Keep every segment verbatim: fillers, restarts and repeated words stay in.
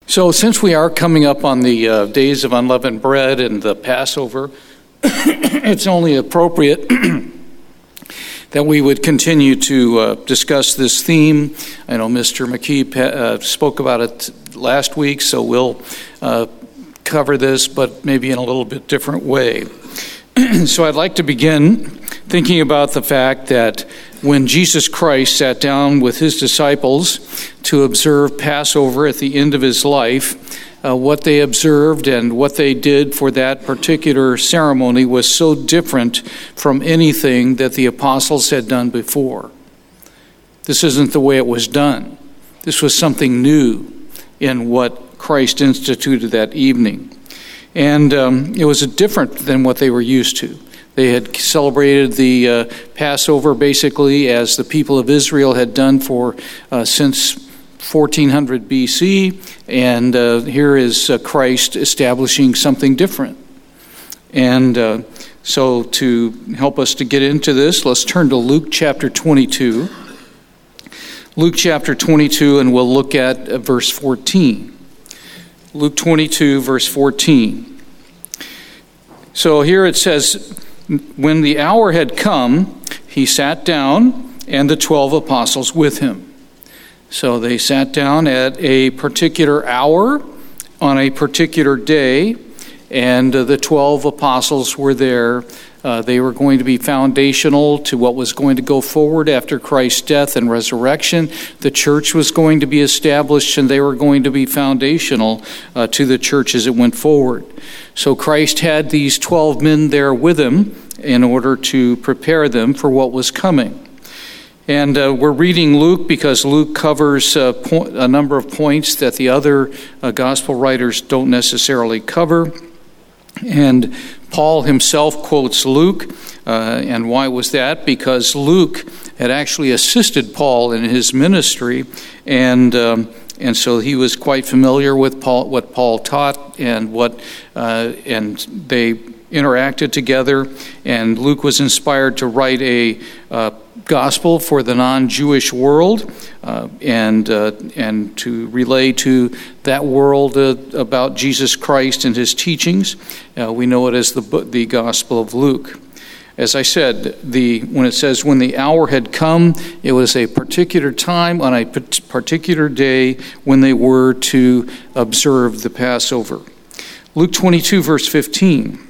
So since we are coming up on the uh, days of unleavened bread and the Passover, it's only appropriate that we would continue to uh, discuss this theme. I know Mister McKee uh, spoke about it last week, so we'll uh, cover this, but maybe in a little bit different way. So I'd like to begin thinking about the fact that when Jesus Christ sat down with his disciples to observe Passover at the end of his life, uh, what they observed and what they did for that particular ceremony was so different from anything that the apostles had done before. This isn't the way it was done. This was something new in what Christ instituted that evening. And um, it was different than what they were used to. They had celebrated the uh, Passover basically as the people of Israel had done for uh, since fourteen hundred B C, and uh, here is uh, Christ establishing something different. And uh, so to help us to get into this, let's turn to Luke chapter twenty-two. Luke chapter twenty-two, and we'll look at uh, verse fourteen. Luke twenty-two, verse fourteen. So here it says, when the hour had come, he sat down, and the twelve apostles with him. So they sat down at a particular hour on a particular day, and uh, the twelve apostles were there. Uh, they were going to be foundational to what was going to go forward after Christ's death and resurrection. The church was going to be established, and they were going to be foundational uh, to the church as it went forward. So Christ had these twelve men there with him in order to prepare them for what was coming. And uh, we're reading Luke because Luke covers uh, po- a number of points that the other uh, gospel writers don't necessarily cover. And Paul himself quotes Luke. Uh, and why was that? Because Luke had actually assisted Paul in his ministry, and um, and so he was quite familiar with Paul, what Paul taught, and what uh, and they interacted together. And Luke was inspired to write a uh, gospel for the non-Jewish world, uh, and uh, and to relay to that world uh, about Jesus Christ and his teachings. Uh, we know it as the the Gospel of Luke. As I said, the when it says when the hour had come, it was a particular time on a particular day when they were to observe the Passover. Luke twenty-two, verse fifteen.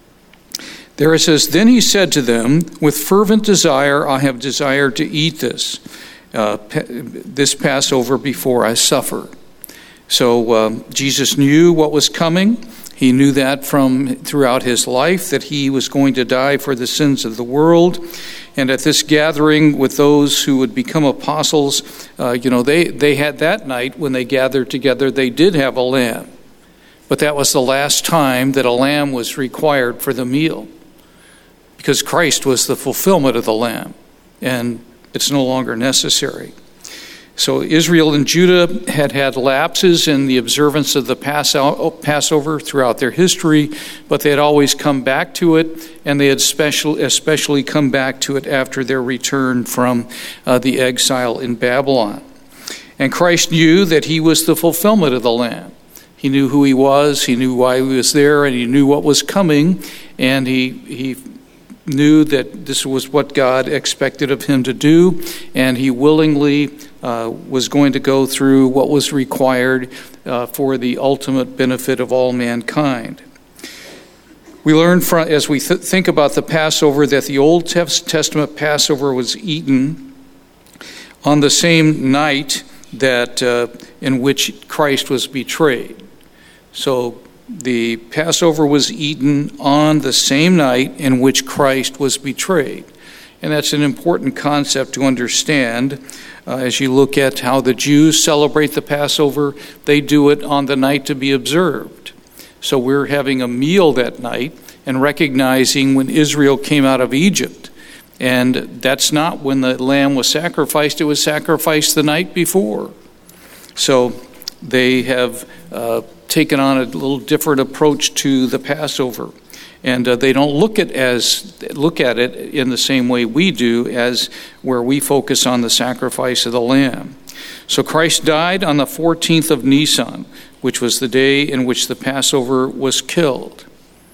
There it says, then he said to them, with fervent desire I have desired to eat this, uh, this Passover before I suffer. So uh, Jesus knew what was coming. He knew that from throughout his life, that he was going to die for the sins of the world. And at this gathering with those who would become apostles, uh, you know, they, they had that night when they gathered together, they did have a lamb. But that was the last time that a lamb was required for the meal, because Christ was the fulfillment of the lamb, and it's no longer necessary. So Israel and Judah had had lapses in the observance of the Passover throughout their history, but they had always come back to it, and they had special, especially come back to it after their return from uh, the exile in Babylon. And Christ knew that he was the fulfillment of the lamb. He knew who he was, he knew why he was there, and he knew what was coming, and he he knew that this was what God expected of him to do, and he willingly uh, was going to go through what was required uh, for the ultimate benefit of all mankind. We learn from, as we th- think about the Passover, that the Old Testament Passover was eaten on the same night that uh, in which Christ was betrayed. So the Passover was eaten on the same night in which Christ was betrayed. And that's an important concept to understand. Uh, as you look at how the Jews celebrate the Passover, they do it on the night to be observed. So we're having a meal that night and recognizing when Israel came out of Egypt. And that's not when the lamb was sacrificed. It was sacrificed the night before. So they have uh, taken on a little different approach to the Passover, and uh, they don't look at as look at it in the same way we do, as where we focus on the sacrifice of the lamb. So Christ died on the fourteenth of Nisan, which was the day in which the Passover was killed.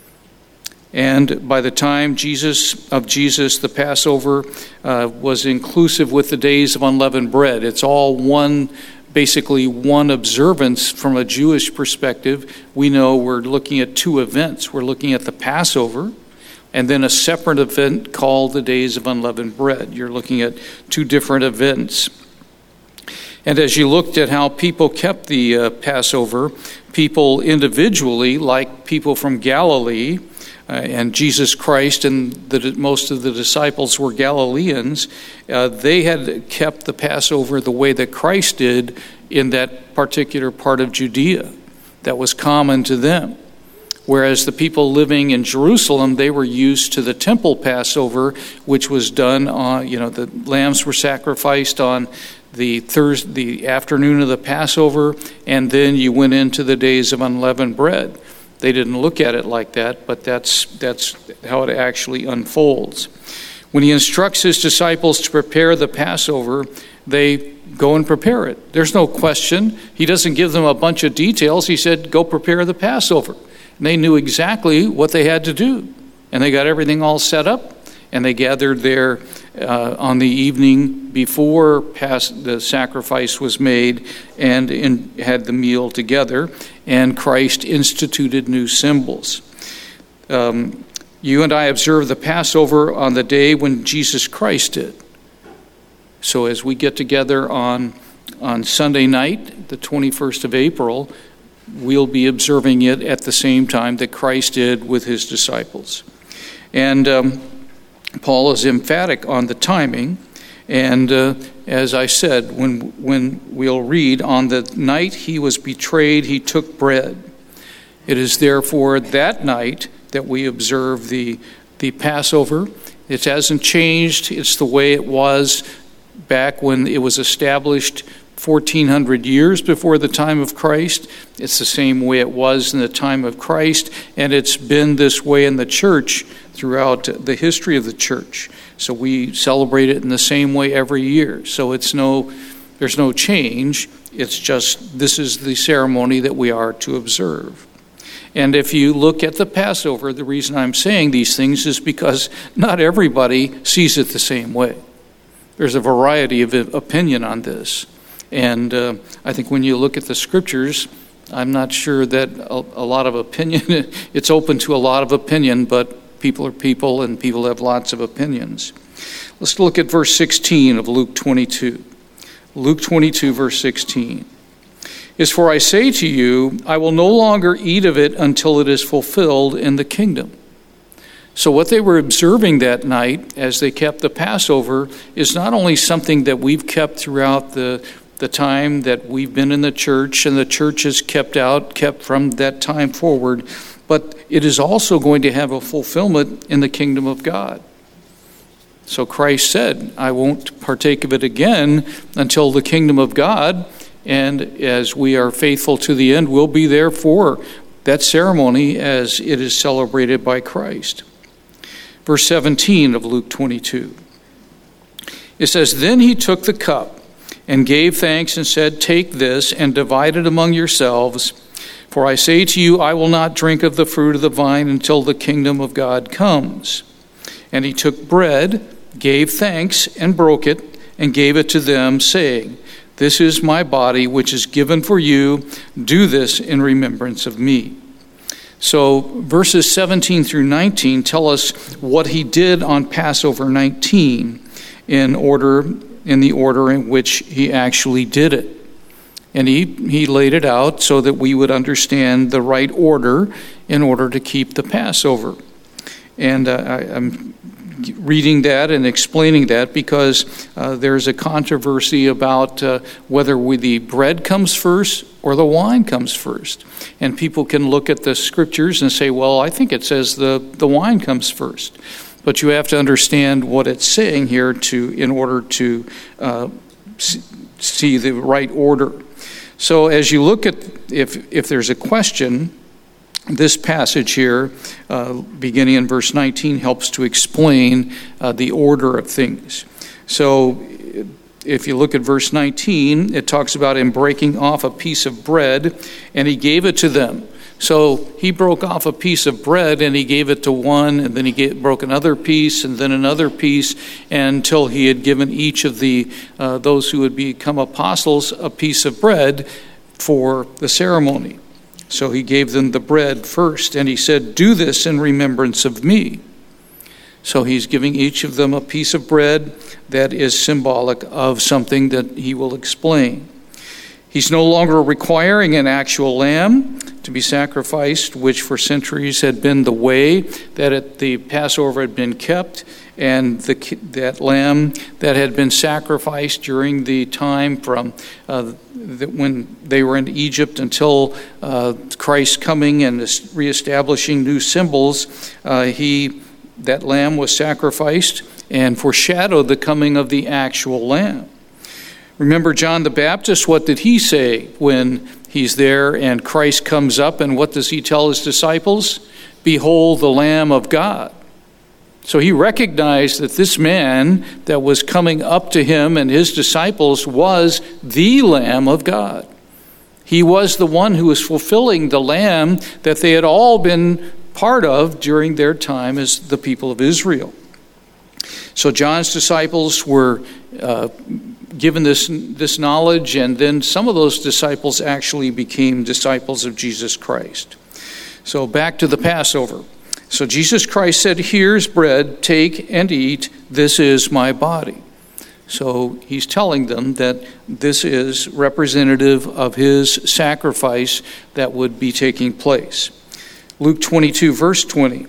And by the time Jesus of Jesus, the Passover uh, was inclusive with the days of unleavened bread. It's all one, basically one observance from a Jewish perspective. We know we're looking at two events. We're looking at the Passover and then a separate event called the days of unleavened bread. You're looking at two different events. And as you looked at how people kept the uh, Passover, people individually, like people from Galilee, Uh, and Jesus Christ and the, most of the disciples were Galileans, uh, they had kept the Passover the way that Christ did in that particular part of Judea. That was common to them. Whereas the people living in Jerusalem, they were used to the temple Passover, which was done on, you know, the lambs were sacrificed on the Thursday, the afternoon of the Passover, and then you went into the days of unleavened bread. They didn't look at it like that, but that's that's how it actually unfolds. When he instructs his disciples to prepare the Passover, they go and prepare it. There's no question. He doesn't give them a bunch of details. He said, go prepare the Passover. And they knew exactly what they had to do. And they got everything all set up, and they gathered there uh, on the evening before Pas- the sacrifice was made and in, had the meal together. And Christ instituted new symbols. Um, you and I observe the Passover on the day when Jesus Christ did. So as we get together on, on Sunday night, the twenty-first of April, we'll be observing it at the same time that Christ did with his disciples. And um, Paul is emphatic on the timing. And uh, as I said, when when we'll read, on the night he was betrayed, he took bread. It is therefore that night that we observe the, the Passover. It hasn't changed. It's the way it was back when it was established fourteen hundred years before the time of Christ. It's the same way it was in the time of Christ, and it's been this way in the church throughout the history of the church. So we celebrate it in the same way every year. So it's no, there's no change. It's just this is the ceremony that we are to observe. And if you look at the Passover, the reason I'm saying these things is because not everybody sees it the same way. There's a variety of opinion on this. And uh, I think when you look at the scriptures, I'm not sure that a, a lot of opinion, it's open to a lot of opinion, but people are people and people have lots of opinions. Let's look at verse sixteen of Luke twenty-two. Luke twenty-two, verse sixteen. Is for I say to you, I will no longer eat of it until it is fulfilled in the kingdom. So what they were observing that night as they kept the Passover is not only something that we've kept throughout the the time that we've been in the church and the church has kept out, kept from that time forward, but it is also going to have a fulfillment in the kingdom of God. So Christ said, I won't partake of it again until the kingdom of God, and as we are faithful to the end, we'll be there for that ceremony as it is celebrated by Christ. Verse seventeen of Luke twenty-two. It says, Then he took the cup and gave thanks and said, Take this and divide it among yourselves. For I say to you, I will not drink of the fruit of the vine until the kingdom of God comes. And he took bread, gave thanks, and broke it, and gave it to them, saying, This is my body, which is given for you. Do this in remembrance of me. So verses seventeen through nineteen tell us what he did on Passover nineteen in order in the order in which he actually did it. And he, he laid it out so that we would understand the right order in order to keep the Passover. And uh, I, I'm reading that and explaining that because uh, there's a controversy about uh, whether we, the bread comes first or the wine comes first. And people can look at the scriptures and say, well, I think it says the, the wine comes first. But you have to understand what it's saying here to in order to uh, see the right order. So as you look at, if if there's a question, this passage here, uh, beginning in verse nineteen, helps to explain uh, the order of things. So if you look at verse nineteen, it talks about him breaking off a piece of bread, and he gave it to them. So he broke off a piece of bread, and he gave it to one, and then he gave, broke another piece, and then another piece, until he had given each of the uh, those who would become apostles a piece of bread for the ceremony. So he gave them the bread first, and he said, "Do this in remembrance of me." So he's giving each of them a piece of bread that is symbolic of something that he will explain. He's no longer requiring an actual lamb to be sacrificed, which for centuries had been the way that it, the Passover had been kept, and the, that lamb that had been sacrificed during the time from uh, the, when they were in Egypt until uh, Christ's coming and reestablishing new symbols, uh, he that lamb was sacrificed and foreshadowed the coming of the actual lamb. Remember John the Baptist, what did he say when he's there and Christ comes up, and what does he tell his disciples? "Behold the Lamb of God." So he recognized that this man that was coming up to him and his disciples was the Lamb of God. He was the one who was fulfilling the Lamb that they had all been part of during their time as the people of Israel. So John's disciples were uh, given this this knowledge, and then some of those disciples actually became disciples of Jesus Christ. So back to the Passover. So Jesus Christ said, "Here's bread, take and eat, this is my body." So he's telling them that this is representative of his sacrifice that would be taking place. Luke twenty-two, verse twenty.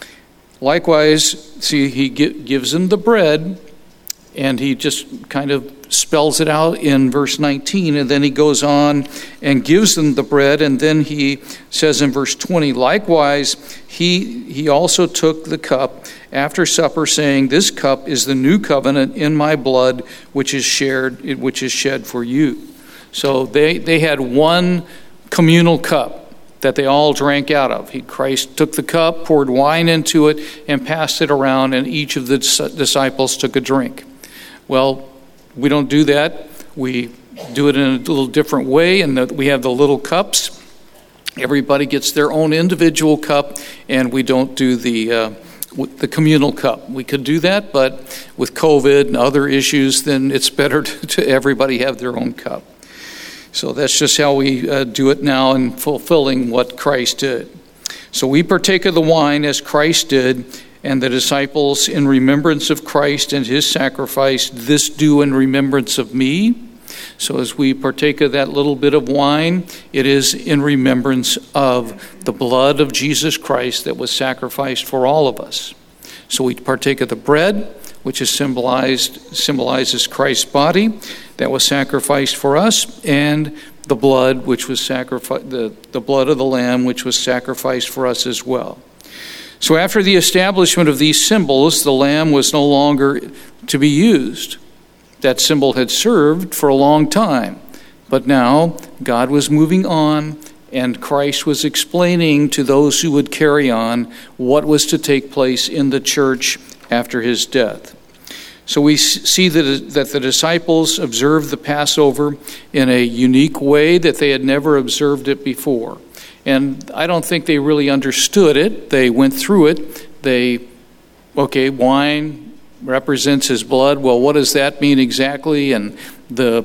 Likewise, see, he gives them the bread, and he just kind of spells it out in verse nineteen, and then he goes on and gives them the bread, and then he says in verse twenty, "Likewise, he he also took the cup after supper, saying, This cup is the new covenant in my blood, which is shared, which is shed for you." So they, they had one communal cup that they all drank out of. He, Christ took the cup, poured wine into it, and passed it around, and each of the disciples took a drink. Well, we don't do that. We do it in a little different way, and we have the little cups. Everybody gets their own individual cup, and we don't do the uh, the communal cup. We could do that, but with COVID and other issues, then it's better to, to everybody have their own cup. So that's just how we uh, do it now in fulfilling what Christ did. So we partake of the wine as Christ did, and the disciples in remembrance of Christ and his sacrifice, "This do in remembrance of me." So as we partake of that little bit of wine, it is in remembrance of the blood of Jesus Christ that was sacrificed for all of us. So we partake of the bread, which is symbolized symbolizes Christ's body that was sacrificed for us, and the blood, which was sacrificed, the, the blood of the Lamb, which was sacrificed for us as well. So after the establishment of these symbols, the lamb was no longer to be used. That symbol had served for a long time, but now God was moving on, and Christ was explaining to those who would carry on what was to take place in the church after his death. So we see that, that the disciples observed the Passover in a unique way that they had never observed it before. And I don't think they really understood it. They went through it. They, okay, wine represents his blood. Well, what does that mean exactly? And the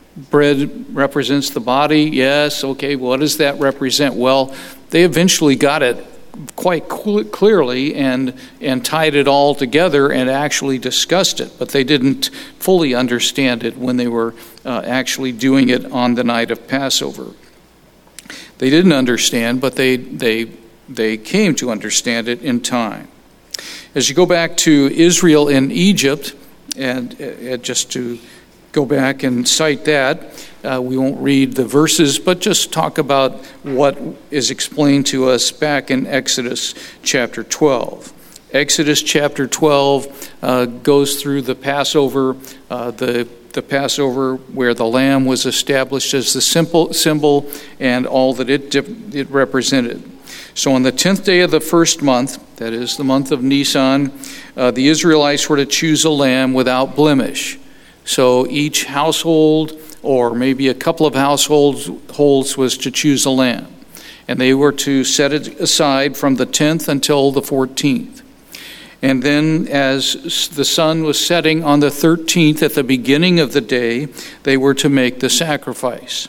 bread represents the body. Yes, okay, what does that represent? Well, they eventually got it quite clearly and and tied it all together and actually discussed it, but they didn't fully understand it when they were uh, actually doing it on the night of Passover. They didn't understand, but they they they came to understand it in time. As you go back to Israel in Egypt, and uh, just to go back and cite that, Uh, we won't read the verses, but just talk about what is explained to us back in Exodus chapter twelve. Exodus chapter twelve uh, goes through the Passover, uh, the the Passover where the lamb was established as the simple symbol and all that it it represented. So on the tenth day of the first month, that is the month of Nisan, uh, the Israelites were to choose a lamb without blemish. So each household, or maybe a couple of households, holds was to choose a lamb. And they were to set it aside from the tenth until the fourteenth. And then as the sun was setting on the thirteenth at the beginning of the day, they were to make the sacrifice.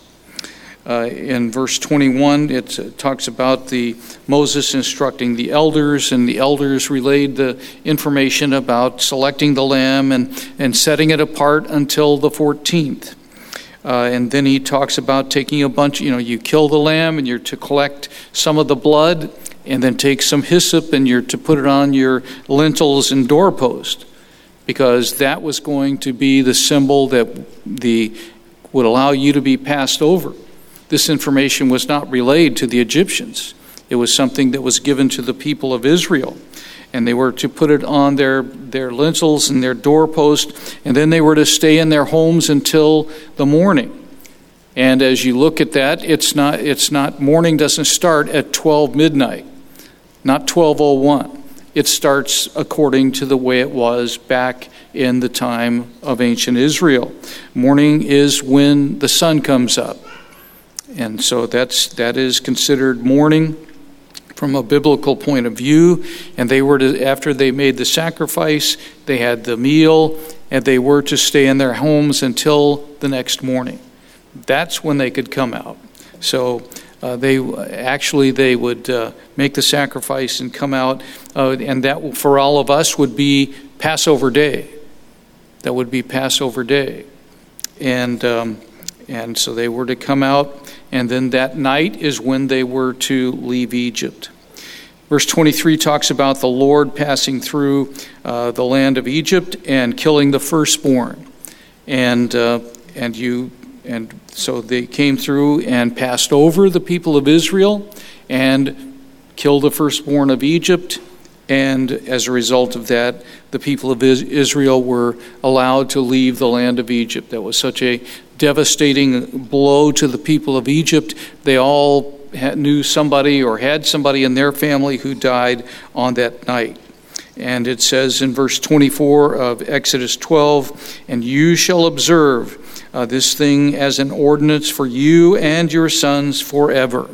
Uh, in verse twenty-one, it uh, talks about the Moses instructing the elders, and the elders relayed the information about selecting the lamb and, and setting it apart until the fourteenth. Uh, and then he talks about taking a bunch, you know, you kill the lamb and you're to collect some of the blood, and then take some hyssop and you're to put it on your lintels and doorpost, because that was going to be the symbol that the would allow you to be passed over. This information was not relayed to the Egyptians. It was something that was given to the people of Israel. And they were to put it on their, their lintels and their doorpost, and then they were to stay in their homes until the morning. And as you look at that, it's not, it's not, morning doesn't start at twelve midnight, not twelve oh one. It starts according to the way it was back in the time of ancient Israel. Morning is when the sun comes up. And so that's that is considered morning from a biblical point of view. And they were to, after they made the sacrifice, they had the meal, and they were to stay in their homes until the next morning. That's when they could come out. So uh, they actually they would uh, make the sacrifice and come out, uh, and that for all of us would be Passover day. That would be Passover day, and um, and so they were to come out. And then that night is when they were to leave Egypt. Verse twenty-three talks about the Lord passing through uh, the land of Egypt and killing the firstborn. And uh, and you and so they came through and passed over the people of Israel and killed the firstborn of Egypt. And as a result of that, the people of Israel were allowed to leave the land of Egypt. That was such a devastating blow to the people of Egypt. They all had, knew somebody or had somebody in their family who died on that night. And it says in verse twenty-four of Exodus twelve, "And you shall observe uh, this thing as an ordinance for you and your sons forever."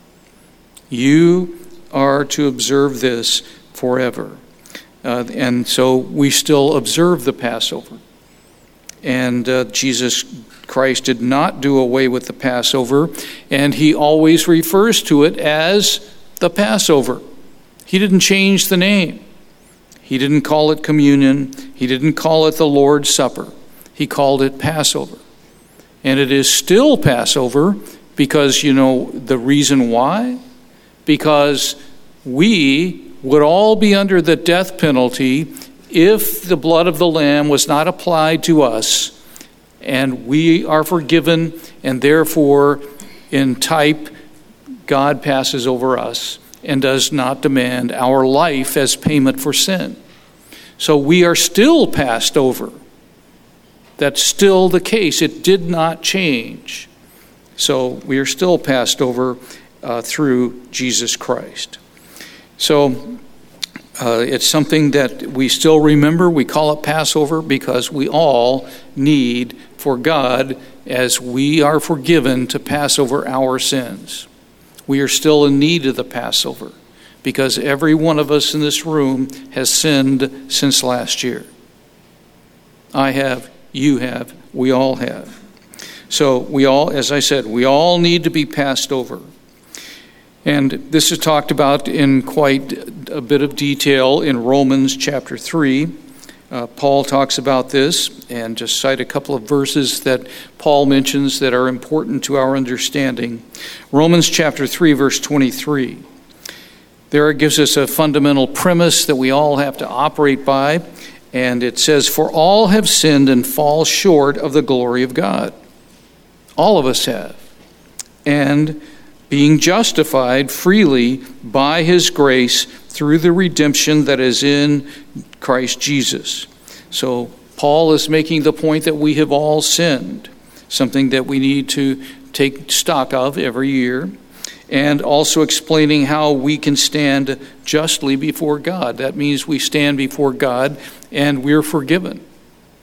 You are to observe this forever. Uh, and so we still observe the Passover. And uh, Jesus Christ did not do away with the Passover, and he always refers to it as the Passover. He didn't change the name. He didn't call it communion. He didn't call it the Lord's Supper. He called it Passover. And it is still Passover because, you know, the reason why? Because we would all be under the death penalty if the blood of the Lamb was not applied to us, and we are forgiven, and therefore, in type, God passes over us and does not demand our life as payment for sin. So we are still passed over. That's still the case. It did not change. So we are still passed over uh, through Jesus Christ. So uh, it's something that we still remember. We call it Passover because we all need for God, as we are forgiven, to pass over our sins. We are still in need of the Passover because every one of us in this room has sinned since last year. I have, you have, we all have. So we all, as I said, we all need to be passed over. And this is talked about in quite a bit of detail in Romans chapter three. Uh, Paul talks about this, and just cite a couple of verses that Paul mentions that are important to our understanding. Romans chapter three, verse twenty-three. There it gives us a fundamental premise that we all have to operate by, and it says, "For all have sinned and fall short of the glory of God." All of us have. And being justified freely by his grace through the redemption that is in Christ Jesus. So Paul is making the point that we have all sinned, something that we need to take stock of every year, and also explaining how we can stand justly before God. That means we stand before God and we're forgiven.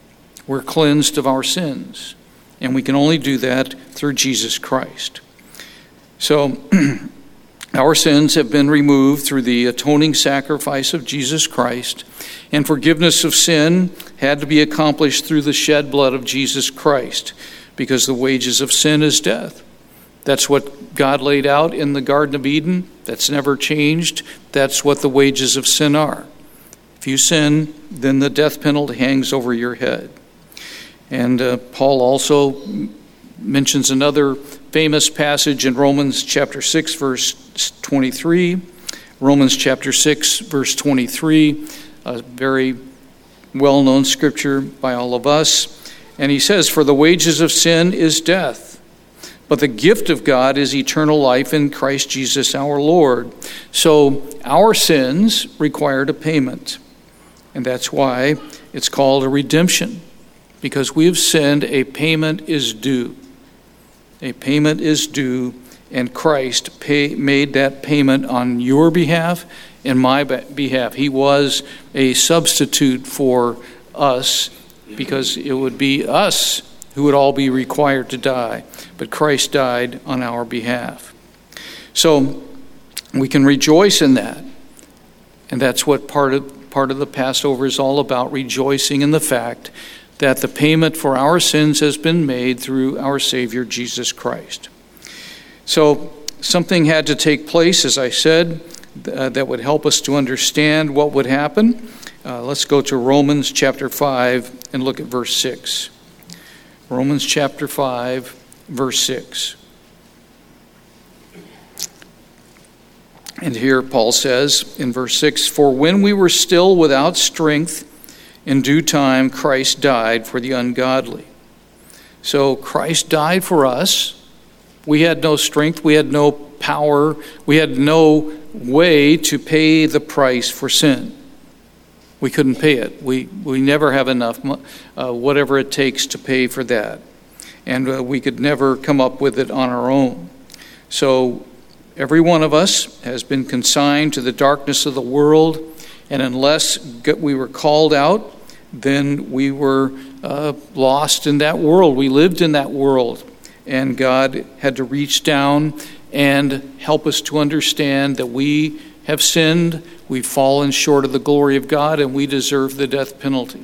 We're cleansed of our sins. And we can only do that through Jesus Christ. So, our sins have been removed through the atoning sacrifice of Jesus Christ, and forgiveness of sin had to be accomplished through the shed blood of Jesus Christ, because the wages of sin is death. That's what God laid out in the Garden of Eden. That's never changed. That's what the wages of sin are. If you sin, then the death penalty hangs over your head. And uh, Paul also mentions another famous passage in Romans chapter six, verse twenty-three. Romans chapter six, verse twenty-three, a very well-known scripture by all of us. And he says, "For the wages of sin is death, but the gift of God is eternal life in Christ Jesus our Lord." So our sins required a payment. And that's why it's called a redemption. Because we have sinned, a payment is due. A payment is due, and Christ pay, made that payment on your behalf and my behalf. He was a substitute for us, because it would be us who would all be required to die. But Christ died on our behalf. So we can rejoice in that. And that's what part of, part of the Passover is all about, rejoicing in the fact that the payment for our sins has been made through our Savior, Jesus Christ. So something had to take place, as I said, uh, that would help us to understand what would happen. Uh, let's go to Romans chapter five and look at verse six. Romans chapter five, verse six. And here Paul says in verse six, "For when we were still without strength, in due time, Christ died for the ungodly." So Christ died for us. We had no strength. We had no power. We had no way to pay the price for sin. We couldn't pay it. We we never have enough, uh, whatever it takes to pay for that. And uh, we could never come up with it on our own. So every one of us has been consigned to the darkness of the world. And unless we were called out, then we were uh, lost in that world. We lived in that world. And God had to reach down and help us to understand that we have sinned, we've fallen short of the glory of God, and we deserve the death penalty.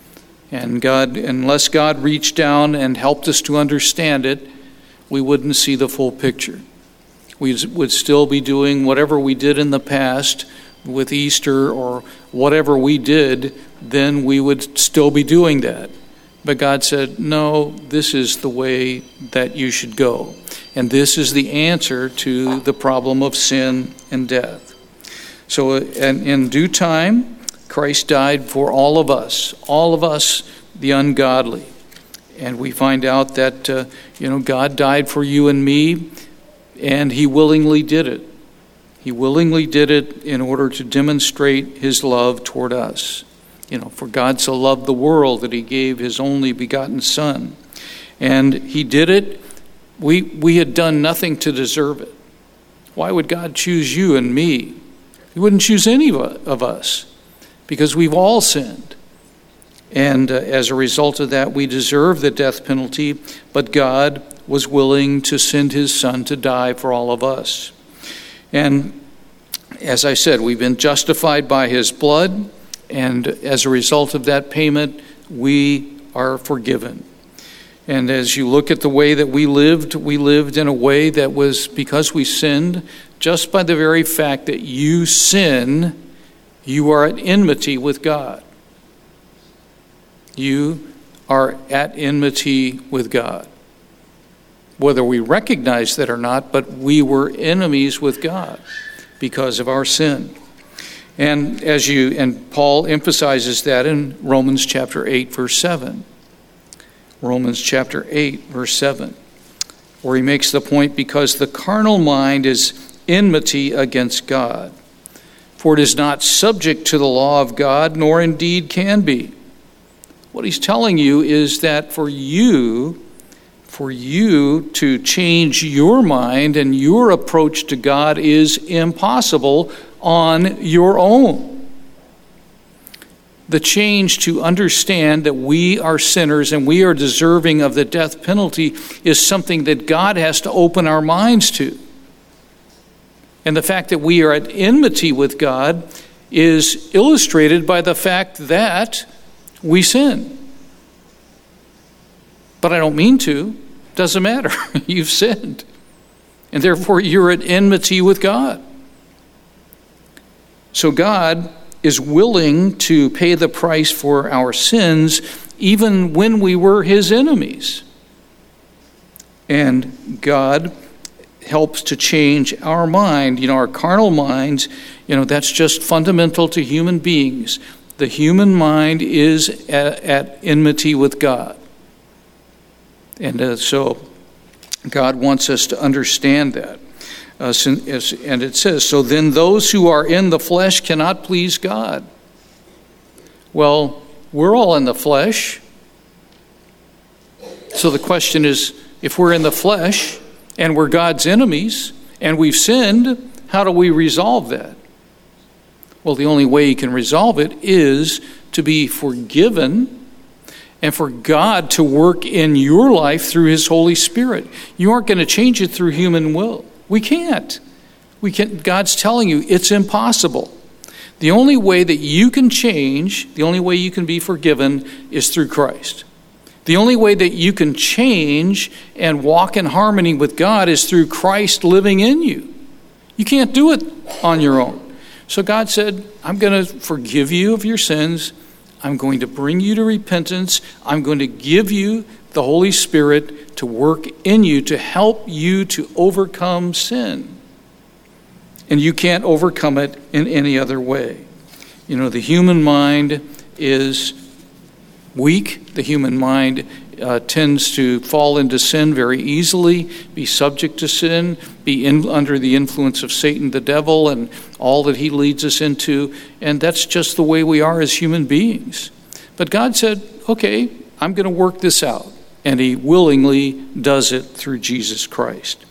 And God, unless God reached down and helped us to understand it, we wouldn't see the full picture. We would still be doing whatever we did in the past with Easter or whatever we did, then we would still be doing that. But God said, no, this is the way that you should go. And this is the answer to the problem of sin and death. So and in due time, Christ died for all of us, all of us, the ungodly. And we find out that, uh, you know, God died for you and me, and he willingly did it. He willingly did it in order to demonstrate his love toward us. You know, for God so loved the world that he gave his only begotten Son. And he did it. We we had done nothing to deserve it. Why would God choose you and me? He wouldn't choose any of us, because we've all sinned. And uh, as a result of that, we deserve the death penalty, but God was willing to send his Son to die for all of us. And as I said, we've been justified by his blood, and as a result of that payment, we are forgiven. And as you look at the way that we lived, we lived in a way that was, because we sinned, just by the very fact that you sin, you are at enmity with God. You are at enmity with God. Whether we recognize that or not, but we were enemies with God because of our sin. And as you and Paul emphasizes that in Romans chapter eight, verse seven. Romans chapter eight, verse seven, where he makes the point, because the carnal mind is enmity against God, for it is not subject to the law of God, nor indeed can be. What he's telling you is that for you, for you to change your mind and your approach to God is impossible on your own. the change to understand that we are sinners and we are deserving of the death penalty is something that God has to open our minds to. And the fact that we are at enmity with God is illustrated by the fact that we sin. But I don't mean to. Doesn't matter. You've sinned. And therefore you're at enmity with God. So God is willing to pay the price for our sins even when we were his enemies. And God helps to change our mind. You know, our carnal minds, you know, that's just fundamental to human beings. The human mind is at, at enmity with God. And uh, so God wants us to understand that. Uh, and it says, so then those who are in the flesh cannot please God. Well, we're all in the flesh. So the question is, if we're in the flesh and we're God's enemies and we've sinned, how do we resolve that? Well, the only way you can resolve it is to be forgiven and for God to work in your life through his Holy Spirit. You aren't going to change it through human will. We can't. We can't. God's telling you it's impossible. The only way that you can change, the only way you can be forgiven is through Christ. The only way that you can change and walk in harmony with God is through Christ living in you. You can't do it on your own. So God said, I'm going to forgive you of your sins. I'm going to bring you to repentance. I'm going to give you the Holy Spirit to work in you to help you to overcome sin. And you can't overcome it in any other way. You know, the human mind is weak. The human mind uh, tends to fall into sin very easily, be subject to sin, be in, under the influence of Satan, the devil, and all that he leads us into. And that's just the way we are as human beings. But God said, okay, I'm going to work this out. And he willingly does it through Jesus Christ.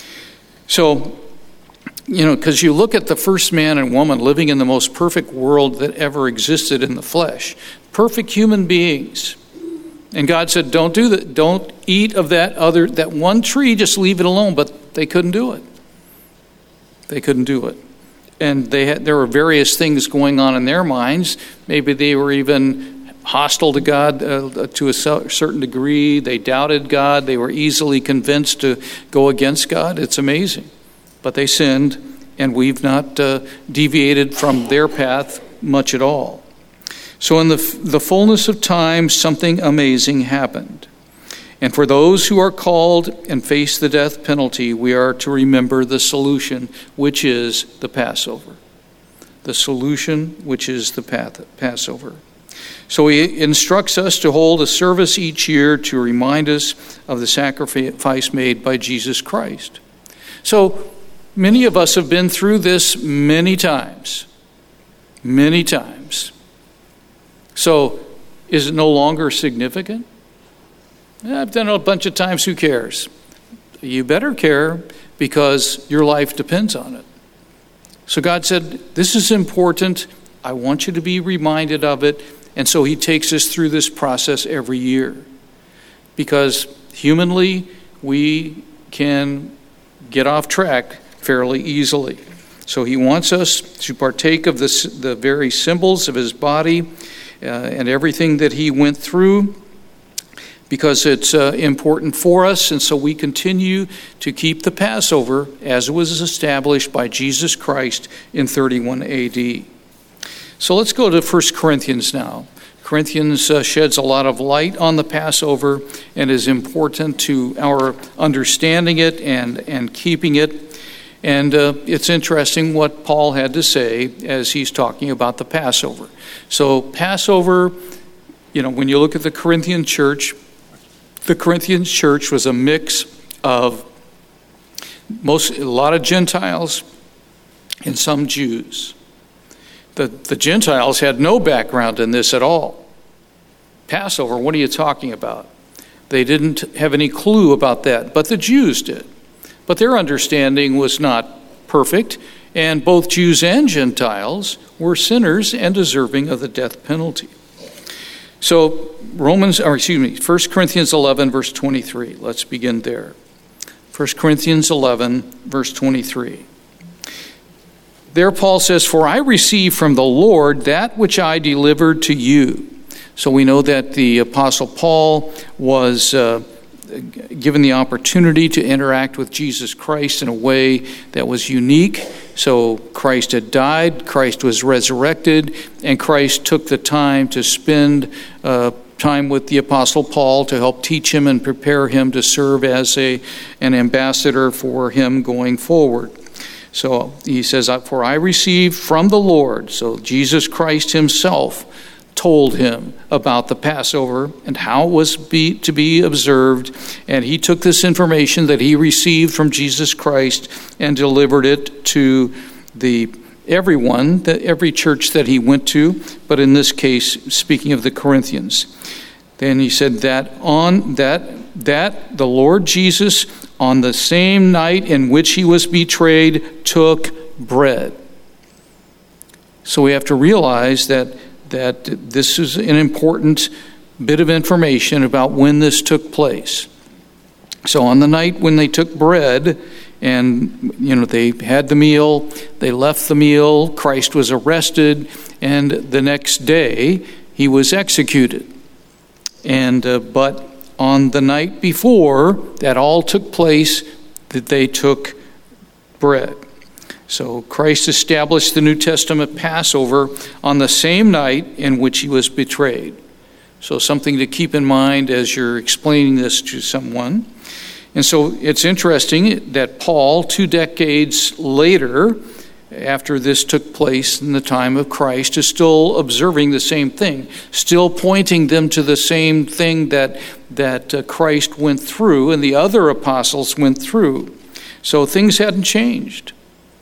So, you know, because you look at the first man and woman living in the most perfect world that ever existed in the flesh. Perfect human beings. And God said, don't do that. Don't eat of that other, that one tree, just leave it alone. But they couldn't do it. They couldn't do it. And they had, there were various things going on in their minds. Maybe they were even hostile to God uh, to a certain degree. They doubted God. They were easily convinced to go against God. It's amazing. But they sinned, and we've not uh, deviated from their path much at all. So in the, the fullness of time, something amazing happened. And for those who are called and face the death penalty, we are to remember the solution, which is the Passover. The solution, which is the path, Passover. So he instructs us to hold a service each year to remind us of the sacrifice made by Jesus Christ. So many of us have been through this many times. Many times. So is it no longer significant? I've done it a bunch of times, who cares? You better care, because your life depends on it. So God said, this is important. I want you to be reminded of it. And so he takes us through this process every year. Because humanly, we can get off track fairly easily. So he wants us to partake of this, the very symbols of his body uh, and everything that he went through, because it's uh, important for us. And so we continue to keep the Passover as it was established by Jesus Christ in thirty-one A D. So let's go to First Corinthians now. Corinthians uh, sheds a lot of light on the Passover and is important to our understanding it and, and keeping it. And uh, it's interesting what Paul had to say as he's talking about the Passover. So Passover, you know, when you look at the Corinthian church, the Corinthian church was a mix of most a lot of Gentiles and some Jews. The, the Gentiles had no background in this at all. Passover, what are you talking about? They didn't have any clue about that, but the Jews did. But their understanding was not perfect, and both Jews and Gentiles were sinners and deserving of the death penalty. So Romans, or excuse me, First Corinthians eleven, verse twenty-three. Let's begin there. First Corinthians eleven, verse twenty-three. There Paul says, "For I received from the Lord that which I delivered to you." So we know that the Apostle Paul was uh, given the opportunity to interact with Jesus Christ in a way that was unique. So Christ had died, Christ was resurrected, and Christ took the time to spend uh, time with the Apostle Paul to help teach him and prepare him to serve as a an ambassador for him going forward. So he says, "For I received from the Lord," so Jesus Christ himself told him about the Passover and how it was be, to be observed, and he took this information that he received from Jesus Christ and delivered it to the everyone, the, every church that he went to, but in this case, speaking of the Corinthians. Then he said that on that that the Lord Jesus, on the same night in which he was betrayed, took bread. So we have to realize that that this is an important bit of information about when this took place. So on the night when they took bread, and you know they had the meal, they left the meal, Christ was arrested, and the next day he was executed. And uh, but on the night before that all took place, that they took bread. So Christ established the New Testament Passover on the same night in which he was betrayed. So something to keep in mind as you're explaining this to someone. And so it's interesting that Paul, two decades later, after this took place in the time of Christ, is still observing the same thing, still pointing them to the same thing that, that uh, Christ went through and the other apostles went through. So things hadn't changed.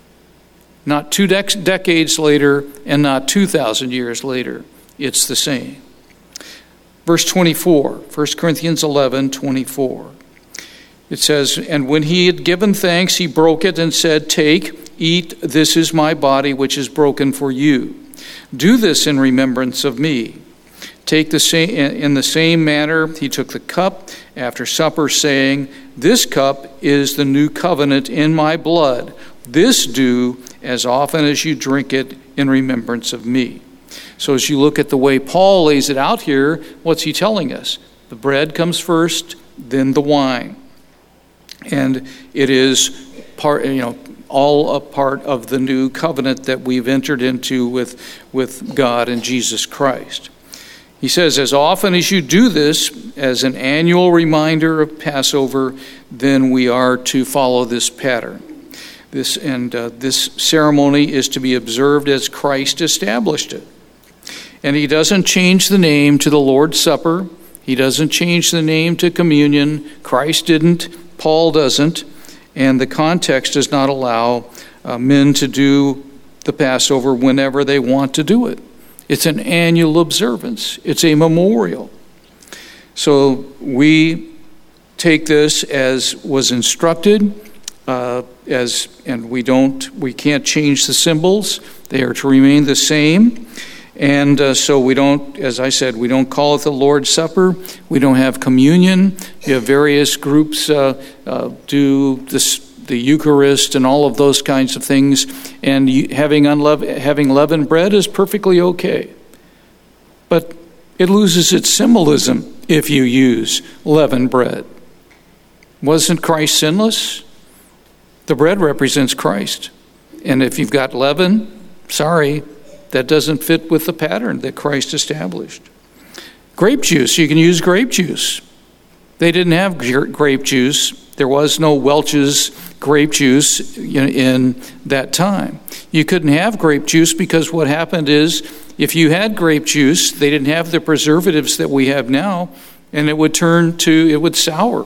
Not two dec- decades later and not two thousand years later. It's the same. Verse twenty-four, First Corinthians eleven, twenty-four. It says, "And when he had given thanks, he broke it and said, 'Take, eat, this is my body which is broken for you. Do this in remembrance of me.' Take the same, in the same manner, he took the cup after supper, saying, 'This cup is the new covenant in my blood. This do as often as you drink it in remembrance of me.'" So as you look at the way Paul lays it out here, what's he telling us? The bread comes first, then the wine. And it is part, you know, all a part of the new covenant that we've entered into with, with God and Jesus Christ. He says, as often as you do this as an annual reminder of Passover, then we are to follow this pattern. This and uh, this ceremony is to be observed as Christ established it. And he doesn't change the name to the Lord's Supper. He doesn't change the name to communion. Christ didn't. Paul doesn't. And the context does not allow uh, men to do the Passover whenever they want to do it. It's an annual observance. It's a memorial. So we take this as was instructed. Uh, as and we don't, we can't change the symbols. They are to remain the same. And uh, so we don't, as I said, we don't call it the Lord's Supper. We don't have communion. You have various groups uh, uh, do this, the Eucharist and all of those kinds of things. And you, having unleavened, having leavened bread is perfectly okay. But it loses its symbolism if you use leavened bread. Wasn't Christ sinless? The bread represents Christ. And if you've got leaven, sorry, that doesn't fit with the pattern that Christ established. Grape juice, you can use grape juice. They didn't have grape juice. There was no Welch's grape juice in that time. You couldn't have grape juice because what happened is if you had grape juice, they didn't have the preservatives that we have now, and it would turn to, it would sour.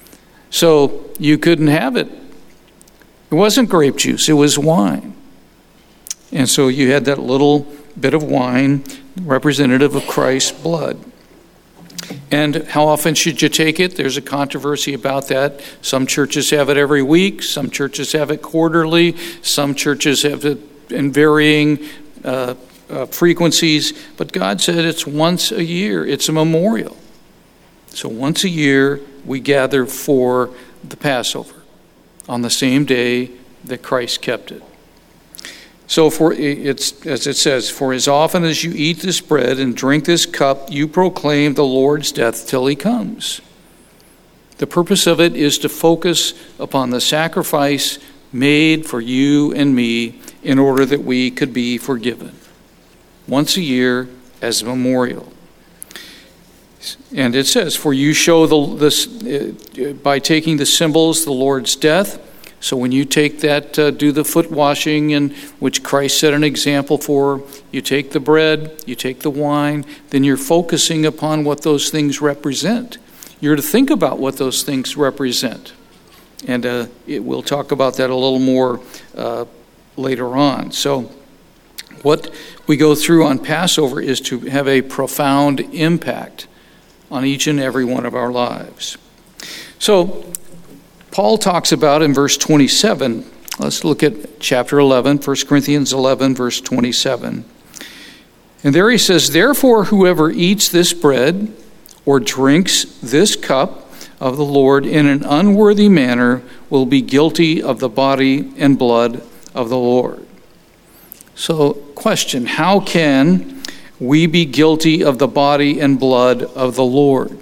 So you couldn't have it. It wasn't grape juice, it was wine. And so you had that little bit of wine representative of Christ's blood. And how often should you take it? There's a controversy about that. Some churches have it every week. Some churches have it quarterly. Some churches have it in varying uh, uh, frequencies. But God said it's once a year. It's a memorial. So once a year, we gather for the Passover on the same day that Christ kept it. So for it's as it says, for as often as you eat this bread and drink this cup, you proclaim the Lord's death till he comes. The purpose of it is to focus upon the sacrifice made for you and me in order that we could be forgiven. Once a year as a memorial. And it says, for you show the this uh, by taking the symbols the Lord's death. So when you take that, uh, do the foot washing, and which Christ set an example for, you take the bread, you take the wine, then you're focusing upon what those things represent. You're to think about what those things represent. And uh, it, we'll talk about that a little more uh, later on. So what we go through on Passover is to have a profound impact on each and every one of our lives. So Paul talks about in verse twenty-seven, let's look at chapter eleven, First Corinthians eleven, verse twenty-seven. And there he says, therefore, whoever eats this bread or drinks this cup of the Lord in an unworthy manner will be guilty of the body and blood of the Lord. So, question, how can we be guilty of the body and blood of the Lord?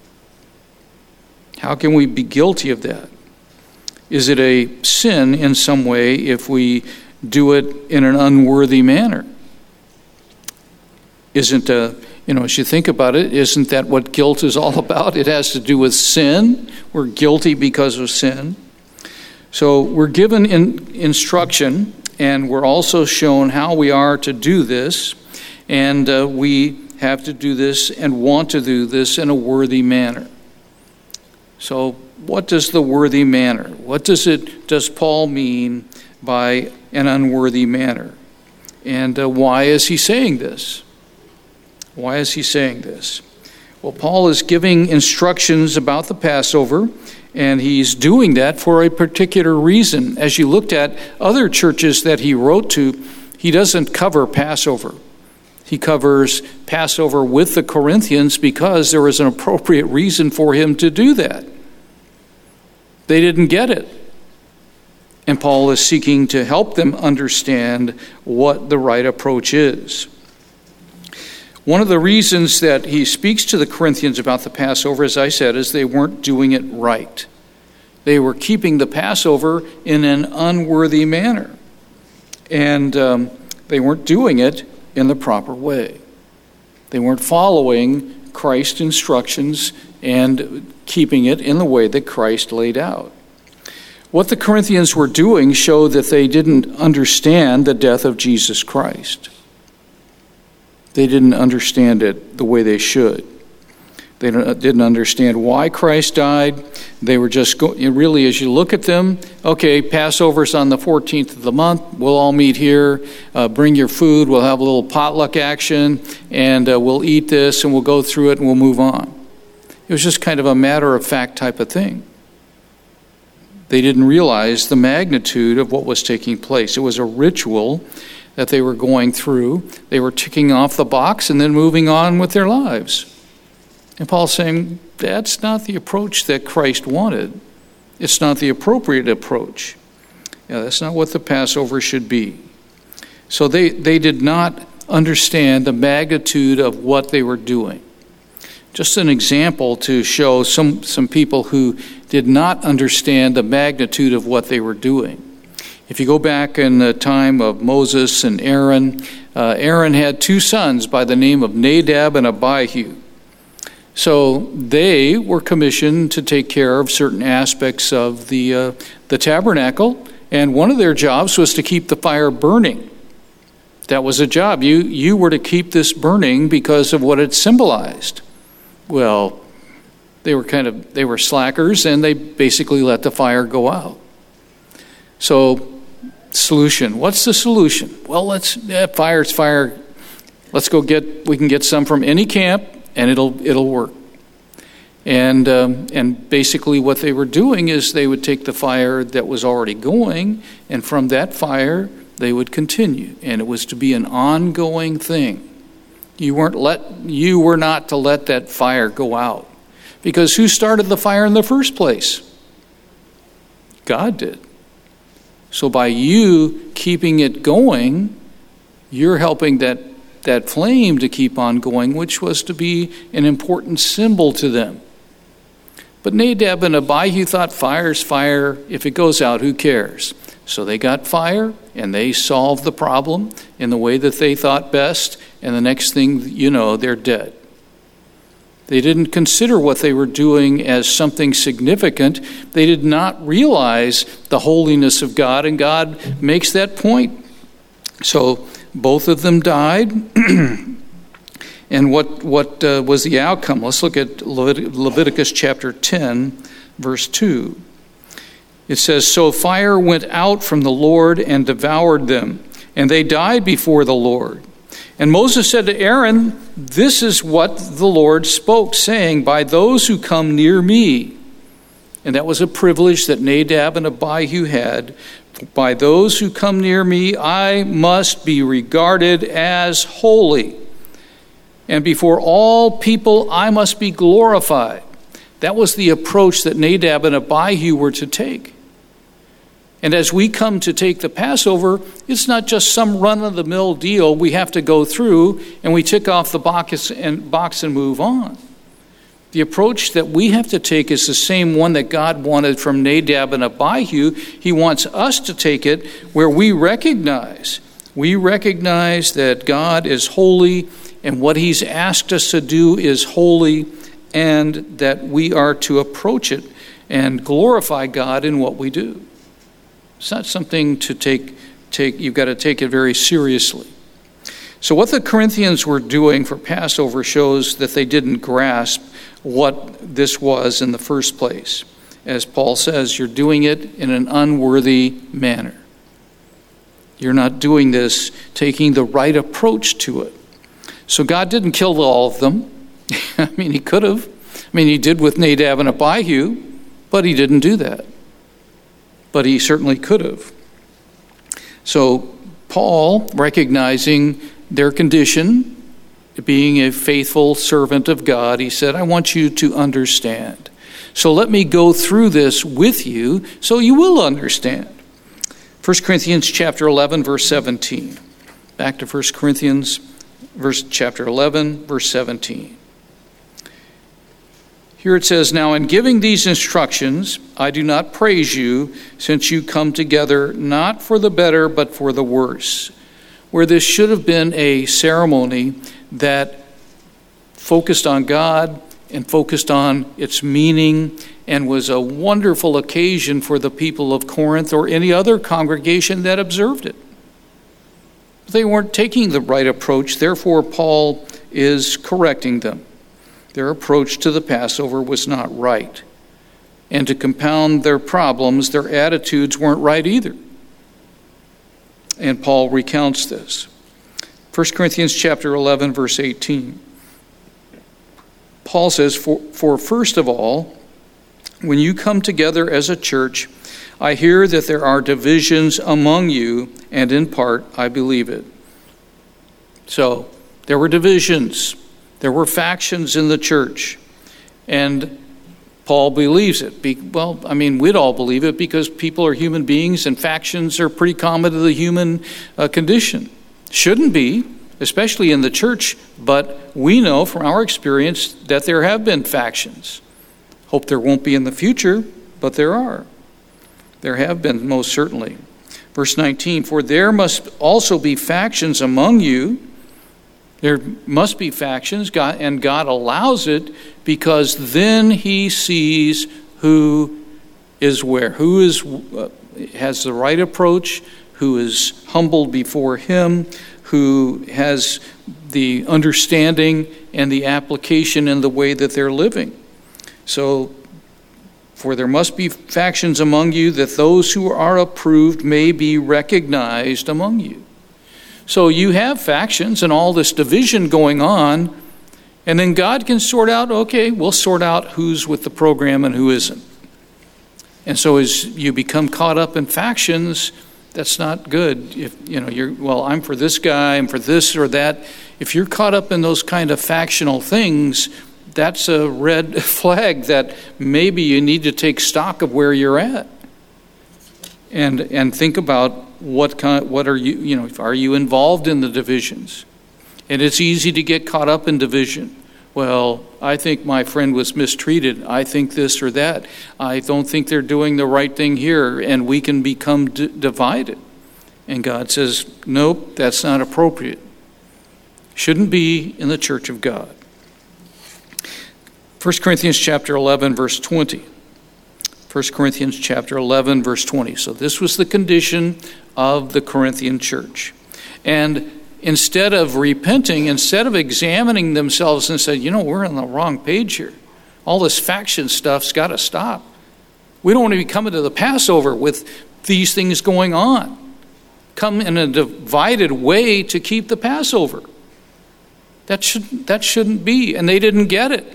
How can we be guilty of that? Is it a sin in some way if we do it in an unworthy manner? Isn't, uh, you know, as you think about it, isn't that what guilt is all about? It has to do with sin. We're guilty because of sin. So we're given in, instruction, and we're also shown how we are to do this. And uh, we have to do this and want to do this in a worthy manner. So what does the worthy manner? What does it? Does Paul mean by an unworthy manner? And uh, why is he saying this? Why is he saying this? Well, Paul is giving instructions about the Passover, and he's doing that for a particular reason. As you looked at other churches that he wrote to, he doesn't cover Passover. He covers Passover with the Corinthians because there was an appropriate reason for him to do that. They didn't get it. And Paul is seeking to help them understand what the right approach is. One of the reasons that he speaks to the Corinthians about the Passover, as I said, is they weren't doing it right. They were keeping the Passover in an unworthy manner. And um, they weren't doing it in the proper way. They weren't following Christ's instructions and keeping it in the way that Christ laid out. What the Corinthians were doing showed that they didn't understand the death of Jesus Christ. They didn't understand it the way they should. They didn't understand why Christ died. They were just, go, really, as you look at them, okay, Passover's on the fourteenth of the month. We'll all meet here. Uh, bring your food. We'll have a little potluck action, and uh, we'll eat this, and we'll go through it, and we'll move on. It was just kind of a matter-of-fact type of thing. They didn't realize the magnitude of what was taking place. It was a ritual that they were going through. They were ticking off the box and then moving on with their lives. And Paul's saying, that's not the approach that Christ wanted. It's not the appropriate approach. Yeah, that's not what the Passover should be. So they, they did not understand the magnitude of what they were doing. Just an example to show some, some people who did not understand the magnitude of what they were doing. If you go back in the time of Moses and Aaron, uh, Aaron had two sons by the name of Nadab and Abihu. So they were commissioned to take care of certain aspects of the uh, the tabernacle, and one of their jobs was to keep the fire burning. That was a job. You you were to keep this burning because of what it symbolized. Well, they were kind of they were slackers, and they basically let the fire go out. So, solution. What's the solution? Well, let's yeah, fire's fire. Let's go get. We can get some from any camp. And it'll it'll work. And um, and basically what they were doing is they would take the fire that was already going, and from that fire they would continue. And it was to be an ongoing thing. You weren't let you were not to let that fire go out. Because who started the fire in the first place? God did. So by you keeping it going, you're helping that, that flame to keep on going, which was to be an important symbol to them. But Nadab and Abihu thought fire's fire. If it goes out, who cares? So they got fire, and they solved the problem in the way that they thought best, and the next thing you know, they're dead. They didn't consider what they were doing as something significant. They did not realize the holiness of God, and God makes that point. So both of them died. And what, what uh, was the outcome? Let's look at Levit- Leviticus chapter ten, verse two. It says, "So fire went out from the Lord and devoured them, and they died before the Lord. And Moses said to Aaron, 'This is what the Lord spoke, saying, by those who come near me.'" And that was a privilege that Nadab and Abihu had. "By those who come near me, I must be regarded as holy. And before all people, I must be glorified." That was the approach that Nadab and Abihu were to take. And as we come to take the Passover, it's not just some run-of-the-mill deal we have to go through and we tick off the box and, box and move on. The approach that we have to take is the same one that God wanted from Nadab and Abihu. He wants us to take it where we recognize, we recognize that God is holy, and what he's asked us to do is holy, and that we are to approach it and glorify God in what we do. It's not something to take, take you've got to take it very seriously. So what the Corinthians were doing for Passover shows that they didn't grasp what this was in the first place. As Paul says, you're doing it in an unworthy manner. You're not doing this taking the right approach to it. So God didn't kill all of them. I mean, he could have. I mean, he did with Nadab and Abihu, but he didn't do that. But he certainly could have. So Paul, recognizing their condition, being a faithful servant of God, he said, I want you to understand. So let me go through this with you so you will understand. First Corinthians chapter eleven, verse seventeen. Back to First Corinthians verse chapter eleven, verse seventeen. Here it says, "Now in giving these instructions, I do not praise you, since you come together not for the better, but for the worse." Where this should have been a ceremony that focused on God and focused on its meaning and was a wonderful occasion for the people of Corinth or any other congregation that observed it. They weren't taking the right approach, therefore Paul is correcting them. Their approach to the Passover was not right. And to compound their problems, their attitudes weren't right either. And Paul recounts this. First Corinthians chapter eleven, verse eighteen. Paul says, for, for first of all, when you come together as a church, I hear that there are divisions among you, and in part I believe it. So there were divisions. There were factions in the church. And Paul believes it. Be, well, I mean, we'd all believe it because people are human beings and factions are pretty common to the human uh, condition. Shouldn't be, especially in the church, but we know from our experience that there have been factions. Hope there won't be in the future, but there are. There have been, most certainly. Verse nineteen, for there must also be factions among you. There must be factions, God, and God allows it because then he sees who is where, who is uh, has the right approach, who is humbled before him, who has the understanding and the application in the way that they're living. So, for there must be factions among you, that those who are approved may be recognized among you. So you have factions and all this division going on, And then God can sort out, okay, we'll sort out who's with the program and who isn't. And so as you become caught up in factions, that's not good. If you know you're well, I'm for this guy, I'm for this or that. If you're caught up in those kind of factional things, that's a red flag that maybe you need to take stock of where you're at. And and think about what kind what are you, you know, are you involved in the divisions? And it's easy to get caught up in division. Well, I think my friend was mistreated. I think this or that. I don't think they're doing the right thing here. And we can become d- divided. And God says, nope, that's not appropriate. Shouldn't be in the church of God. First Corinthians chapter eleven, verse twenty. First Corinthians chapter eleven, verse twenty. So this was the condition of the Corinthian church. And instead of repenting, instead of examining themselves and saying, you know, we're on the wrong page here. All this faction stuff's got to stop. We don't want to be coming to the Passover with these things going on. Come in a divided way to keep the Passover. That should, that shouldn't be. And they didn't get it.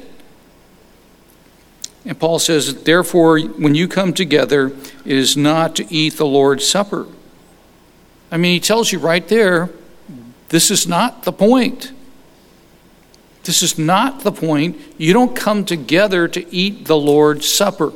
And Paul says, therefore, when you come together, it is not to eat the Lord's Supper. I mean, he tells you right there, this is not the point. This is not the point. You don't come together to eat the Lord's Supper.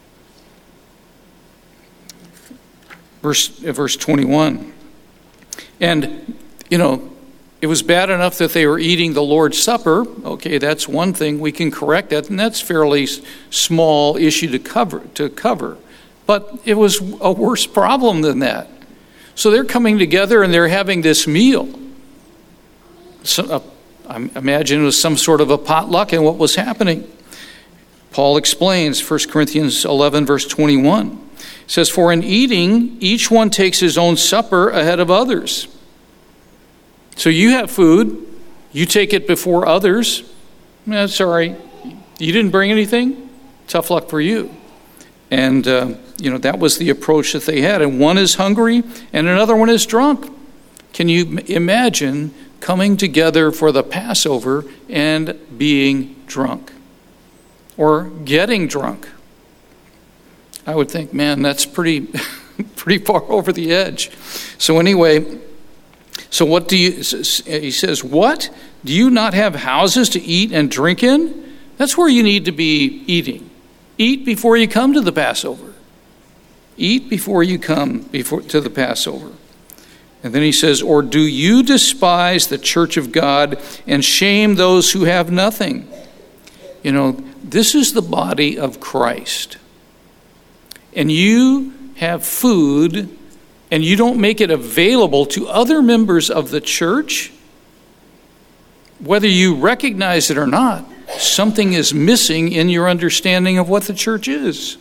Verse, verse twenty-one. And, you know, it was bad enough that they were eating the Lord's Supper. Okay, that's one thing. We can correct that, and that's fairly small issue to cover. To cover. But it was a worse problem than that. So they're coming together and they're having this meal. So, uh, I imagine it was some sort of a potluck, and what was happening? Paul explains, First Corinthians eleven, verse twenty-one. It says, for in eating, each one takes his own supper ahead of others. So you have food, you take it before others. Eh, sorry, you didn't bring anything? Tough luck for you. And, uh, you know, that was the approach that they had. And one is hungry and another one is drunk. Can you imagine coming together for the Passover and being drunk or getting drunk? I would think, man, that's pretty, pretty far over the edge. So anyway, so what do you, he says, what? Do you not have houses to eat and drink in? That's where you need to be eating. Eat before you come to the Passover. Eat before you come before to the Passover. And then he says, or do you despise the church of God and shame those who have nothing? You know, this is the body of Christ. And you have food and you don't make it available to other members of the church, whether you recognize it or not, something is missing in your understanding of what the church is.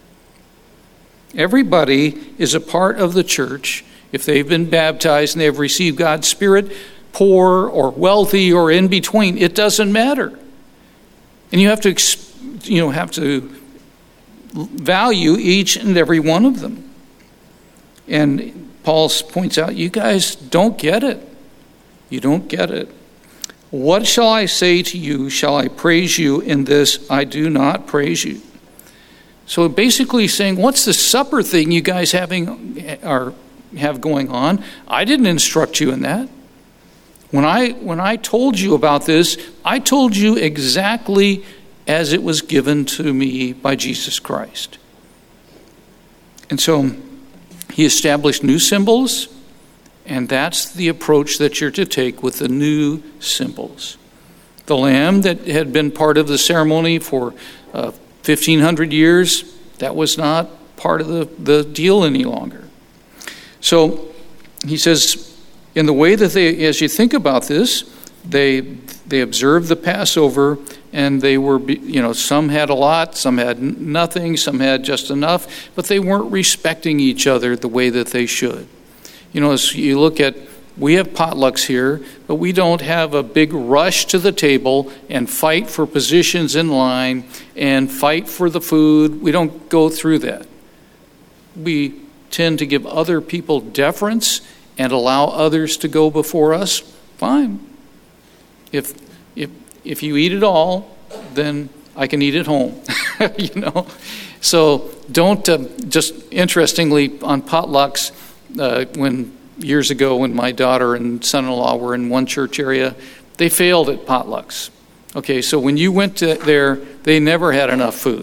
Everybody is a part of the church if they've been baptized and they've received God's Spirit, poor or wealthy or in between. It doesn't matter. And you have to, you know, have to value each and every one of them. And Paul points out, you guys don't get it. You don't get it. What shall I say to you? Shall I praise you in this? I do not praise you. So basically saying, what's the supper thing you guys having are have going on? I didn't instruct you in that. When I when I told you about this, I told you exactly as it was given to me by Jesus Christ. And so he established new symbols, and that's the approach that you're to take with the new symbols. The lamb that had been part of the ceremony for uh, fifteen hundred years, that was not part of the, the deal any longer. So he says, in the way that they, as you think about this, they they observed the Passover, and they were, you know, some had a lot, some had nothing, some had just enough, but they weren't respecting each other the way that they should. You know, as you look at, we have potlucks here, but we don't have a big rush to the table and fight for positions in line and fight for the food. We don't go through that. We tend to give other people deference and allow others to go before us. Fine. If if if you eat it all, then I can eat at home, you know. So don't, uh, just interestingly, on potlucks, uh, when years ago when my daughter and son-in-law were in one church area, they failed at potlucks. Okay, so when you went to there, they never had enough food.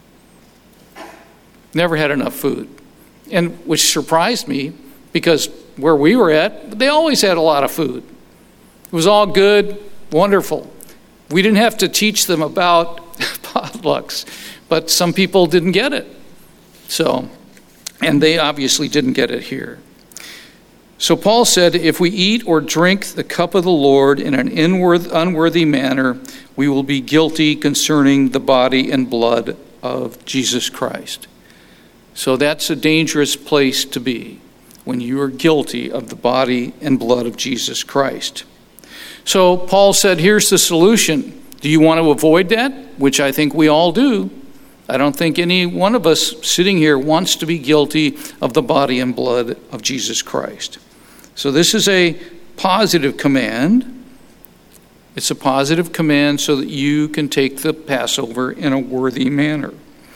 Never had enough food. And which surprised me, because where we were at, they always had a lot of food. It was all good, wonderful. We didn't have to teach them about potlucks, but some people didn't get it. So, and they obviously didn't get it here. So Paul said, if we eat or drink the cup of the Lord in an inward, unworthy manner, we will be guilty concerning the body and blood of Jesus Christ. So that's a dangerous place to be, when you are guilty of the body and blood of Jesus Christ. So Paul said, here's the solution. Do you want to avoid that? Which I think we all do. I don't think any one of us sitting here wants to be guilty of the body and blood of Jesus Christ. So this is a positive command. It's a positive command so that you can take the Passover in a worthy manner.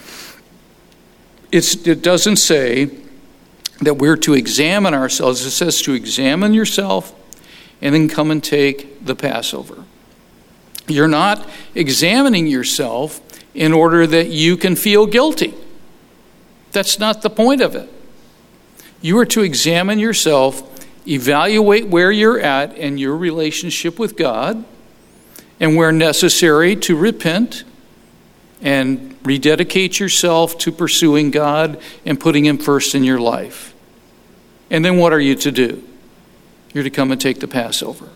It's, it doesn't say that we're to examine ourselves. It says to examine yourself and then come and take the Passover. You're not examining yourself in order that you can feel guilty. That's not the point of it. You are to examine yourself, evaluate where you're at in your relationship with God, and where necessary to repent and rededicate yourself to pursuing God and putting Him first in your life. And then what are you to do? You're to come and take the Passover.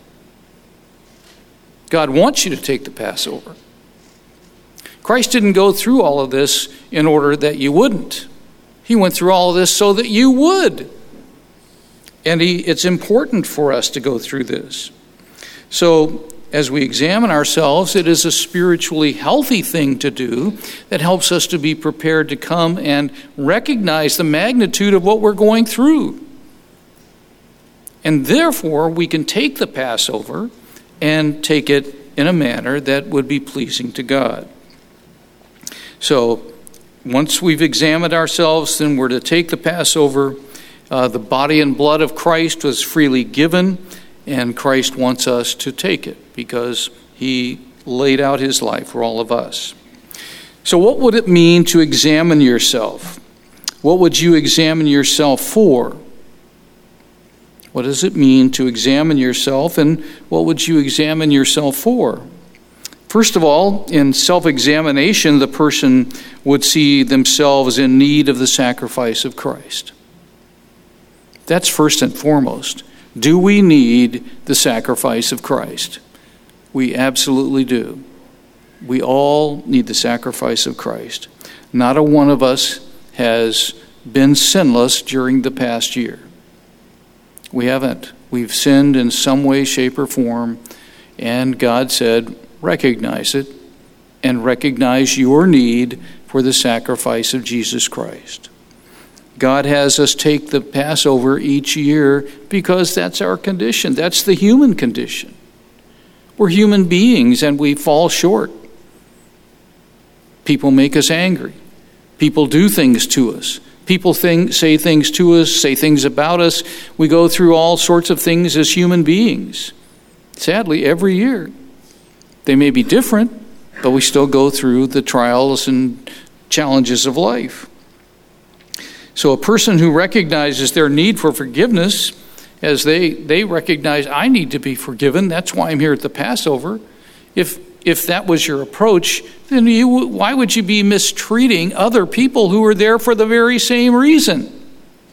God wants you to take the Passover. Christ didn't go through all of this in order that you wouldn't. He went through all of this so that you would. And he, it's important for us to go through this. So as we examine ourselves, it is a spiritually healthy thing to do that helps us to be prepared to come and recognize the magnitude of what we're going through. And therefore, we can take the Passover and take it in a manner that would be pleasing to God. So once we've examined ourselves, then we're to take the Passover. Uh, the body and blood of Christ was freely given, and Christ wants us to take it because he laid out his life for all of us. So what would it mean to examine yourself? What would you examine yourself for? What does it mean to examine yourself, and what would you examine yourself for? First of all, in self-examination, the person would see themselves in need of the sacrifice of Christ. That's first and foremost. Do we need the sacrifice of Christ? We absolutely do. We all need the sacrifice of Christ. Not a one of us has been sinless during the past year. We haven't. We've sinned in some way, shape, or form, and God said, recognize it and recognize your need for the sacrifice of Jesus Christ. God has us take the Passover each year because that's our condition. That's the human condition. We're human beings and we fall short. People make us angry. People do things to us. People think, say things to us, say things about us. We go through all sorts of things as human beings. Sadly, every year. They may be different, but we still go through the trials and challenges of life. So a person who recognizes their need for forgiveness, as they, they recognize, I need to be forgiven, that's why I'm here at the Passover. If if that was your approach, then you, why would you be mistreating other people who are there for the very same reason?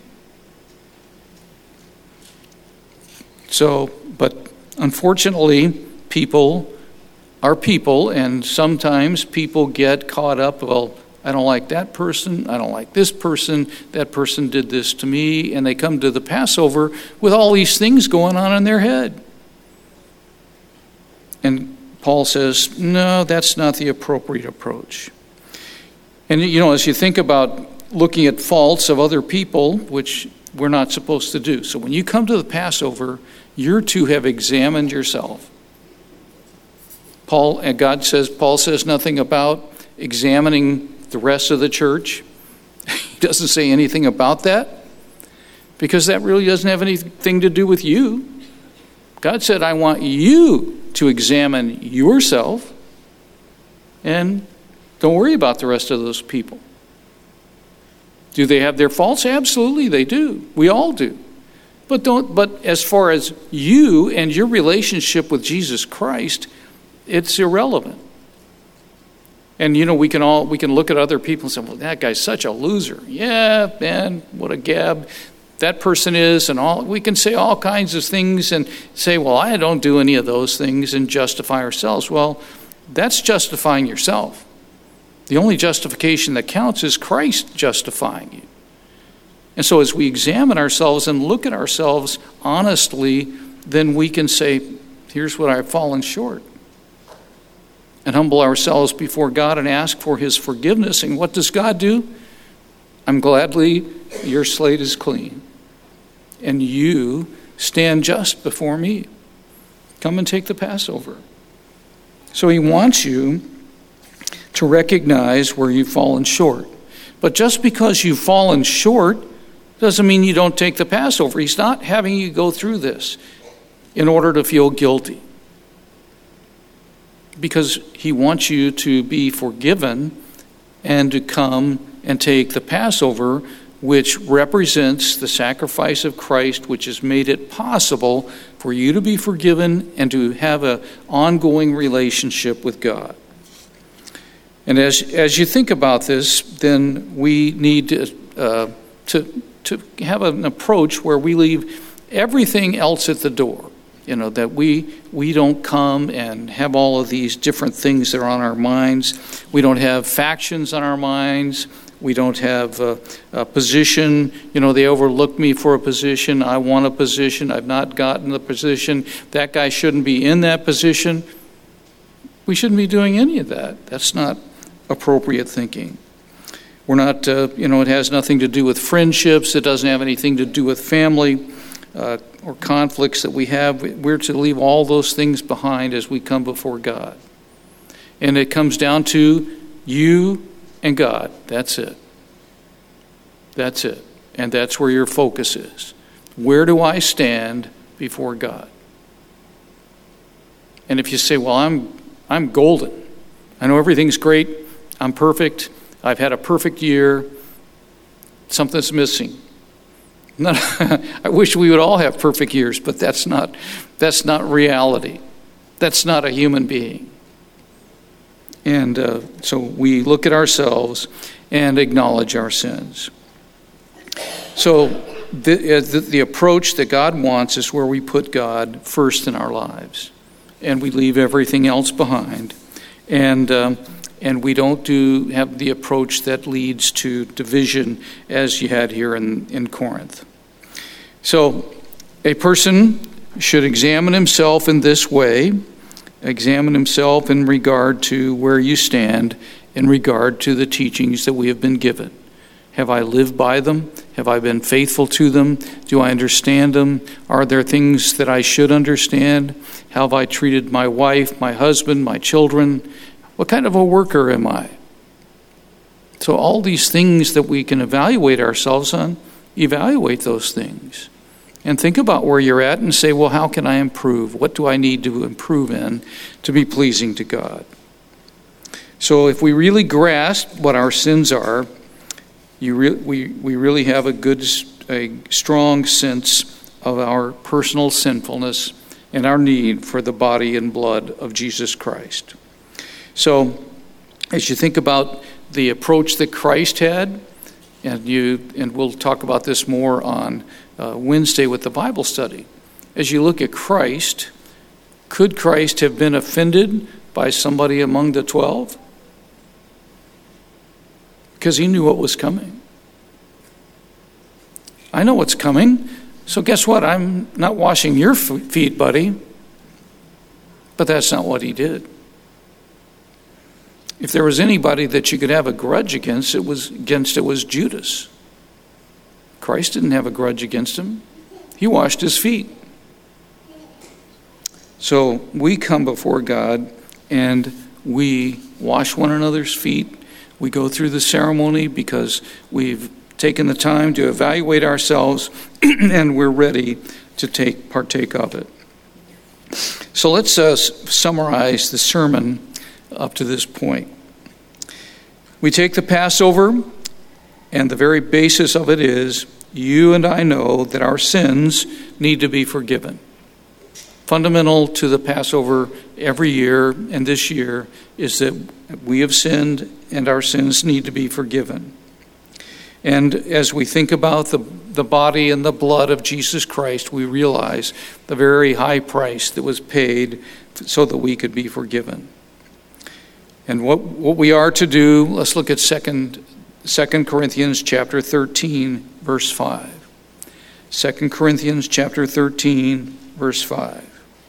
So, but unfortunately, people are people, and sometimes people get caught up, well, I don't like that person, I don't like this person, that person did this to me, and they come to the Passover with all these things going on in their head. And Paul says, no, that's not the appropriate approach. And, you know, as you think about looking at faults of other people, which we're not supposed to do. So when you come to the Passover, you're to have examined yourself. Paul, and God says, Paul says nothing about examining the rest of the church. He doesn't say anything about that because that really doesn't have anything to do with you. God said, I want you to examine yourself and don't worry about the rest of those people. Do they have their faults? Absolutely, they do. We all do. But don't. But as far as you and your relationship with Jesus Christ, it's irrelevant. And you know, we can all we can look at other people and say, "Well, that guy's such a loser." Yeah, man, what a gab that person is, and all. We can say all kinds of things and say, "Well, I don't do any of those things," and justify ourselves. Well, that's justifying yourself. The only justification that counts is Christ justifying you. And so as we examine ourselves and look at ourselves honestly, then we can say, here's what I've fallen short. And humble ourselves before God and ask for his forgiveness. And what does God do? I'm gladly, your slate is clean. And you stand just before me. Come and take the Passover. So he wants you to recognize where you've fallen short. But just because you've fallen short doesn't mean you don't take the Passover. He's not having you go through this in order to feel guilty. Because he wants you to be forgiven and to come and take the Passover, which represents the sacrifice of Christ, which has made it possible for you to be forgiven and to have an ongoing relationship with God. And as as you think about this, then we need to, uh, to to have an approach where we leave everything else at the door. You know, that we we don't come and have all of these different things that are on our minds. We don't have factions on our minds. We don't have a, a position. You know, they overlooked me for a position. I want a position. I've not gotten the position. That guy shouldn't be in that position. We shouldn't be doing any of that. That's not appropriate thinking. We're not, uh, you know, it has nothing to do with friendships. It doesn't have anything to do with family uh, or conflicts that we have. We're to leave all those things behind as we come before God. And it comes down to you and God. That's it. That's it. And that's where your focus is. Where do I stand before God? And if you say, well, I'm I'm golden. I know everything's great. I'm perfect. I've had a perfect year. Something's missing. Not, I wish we would all have perfect years, but that's not that's not reality. That's not a human being. And uh, so we look at ourselves and acknowledge our sins. So the, uh, the the approach that God wants is where we put God first in our lives, and we leave everything else behind, and um, and we don't do have the approach that leads to division as you had here in, in Corinth. So a person should examine himself in this way. Examine himself in regard to where you stand in regard to the teachings that we have been given. Have I lived by them? Have I been faithful to them? Do I understand them? Are there things that I should understand? How have I treated my wife, my husband, my children? What kind of a worker am I? So all these things that we can evaluate ourselves on, evaluate those things. And think about where you're at and say, well, how can I improve? What do I need to improve in to be pleasing to God? So if we really grasp what our sins are, you re- we, we really have a good, a strong sense of our personal sinfulness and our need for the body and blood of Jesus Christ. So as you think about the approach that Christ had, and you and we'll talk about this more on uh, Wednesday with the Bible study. As you look at Christ, could Christ have been offended by somebody among the twelve? Because he knew what was coming. I know what's coming, so guess what? I'm not washing your feet, buddy. But that's not what he did. If there was anybody that you could have a grudge against, it was against it was Judas. Christ didn't have a grudge against him. He washed his feet. So we come before God and we wash one another's feet. We go through the ceremony because we've taken the time to evaluate ourselves and we're ready to take partake of it. So let's uh, summarize the sermon up to this point. We take the Passover, and the very basis of it is you and I know that our sins need to be forgiven. Fundamental to the Passover every year and this year is that we have sinned and our sins need to be forgiven. And as we think about the, the body and the blood of Jesus Christ, we realize the very high price that was paid so that we could be forgiven. And what, what we are to do, let's look at Second Corinthians chapter thirteen, verse five. Second Corinthians chapter thirteen, verse five.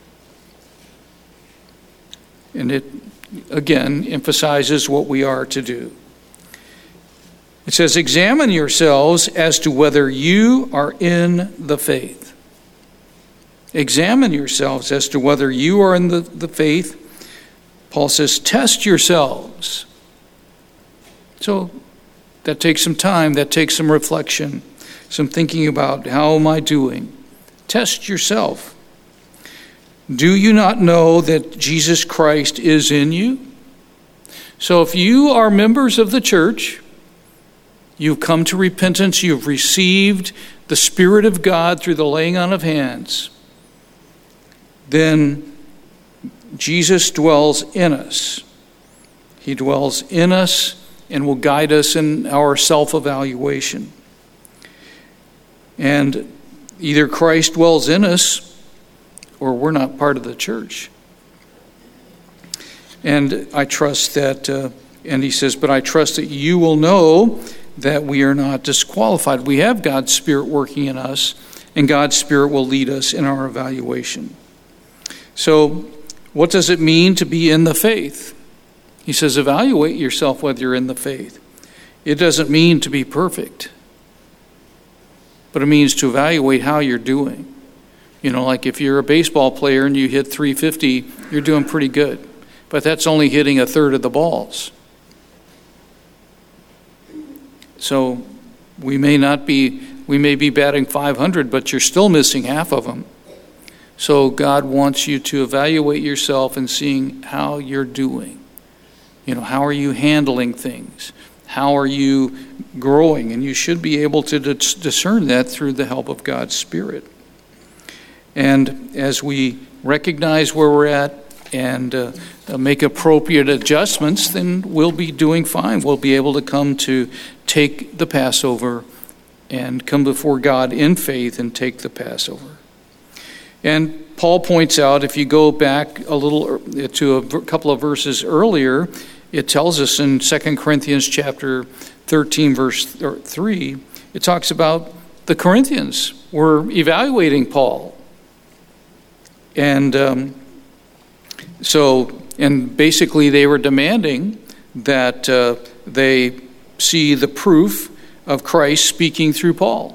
And it, again, emphasizes what we are to do. It says, examine yourselves as to whether you are in the faith. Examine yourselves as to whether you are in the, the faith. Paul says, test yourselves. So that takes some time, that takes some reflection, some thinking about how am I doing. Test yourself. Do you not know that Jesus Christ is in you? So if you are members of the church, you've come to repentance, you've received the Spirit of God through the laying on of hands, then Jesus dwells in us. He dwells in us and will guide us in our self-evaluation. And either Christ dwells in us or we're not part of the church. And I trust that, uh, and he says, but I trust that you will know that we are not disqualified. We have God's Spirit working in us, and God's Spirit will lead us in our evaluation. So, what does it mean to be in the faith? He says, evaluate yourself whether you're in the faith. It doesn't mean to be perfect, but it means to evaluate how you're doing. You know, like if you're a baseball player and you hit three fifty, you're doing pretty good. But that's only hitting a third of the balls. So we may not be, we may be batting five hundred, but you're still missing half of them. So God wants you to evaluate yourself and seeing how you're doing. You know, how are you handling things? How are you growing? And you should be able to discern that through the help of God's Spirit. And as we recognize where we're at and uh, make appropriate adjustments, then we'll be doing fine. We'll be able to come to take the Passover and come before God in faith and take the Passover. And Paul points out, if you go back a little to a couple of verses earlier, it tells us in Second Corinthians chapter thirteen, verse three, it talks about the Corinthians were evaluating Paul. And um, so, and basically they were demanding that uh, they see the proof of Christ speaking through Paul.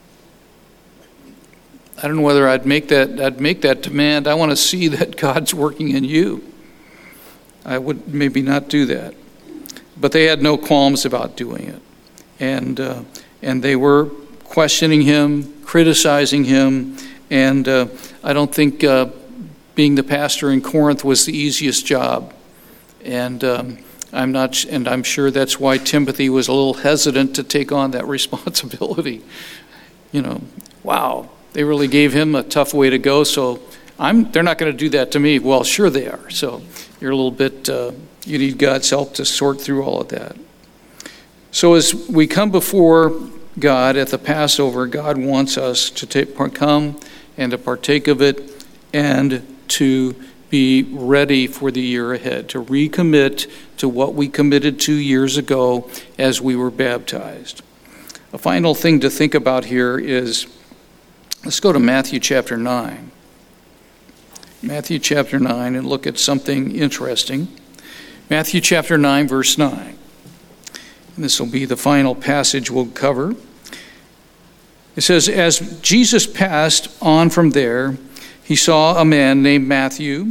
I don't know whether I'd make that I'd make that demand. I want to see that God's working in you. I would maybe not do that. But they had no qualms about doing it. And uh, and they were questioning him, criticizing him, and uh, I don't think uh, being the pastor in Corinth was the easiest job. And um, I'm not, and I'm sure that's why Timothy was a little hesitant to take on that responsibility. You know, wow, they really gave him a tough way to go. So I'm, they're not going to do that to me. Well, sure they are. So you're a little bit, uh, you need God's help to sort through all of that. So as we come before God at the Passover, God wants us to take, come and to partake of it and to be ready for the year ahead, to recommit to what we committed two years ago as we were baptized. A final thing to think about here is, let's go to Matthew chapter nine. Matthew chapter nine and look at something interesting. Matthew chapter nine, verse nine. And this will be the final passage we'll cover. It says, as Jesus passed on from there, he saw a man named Matthew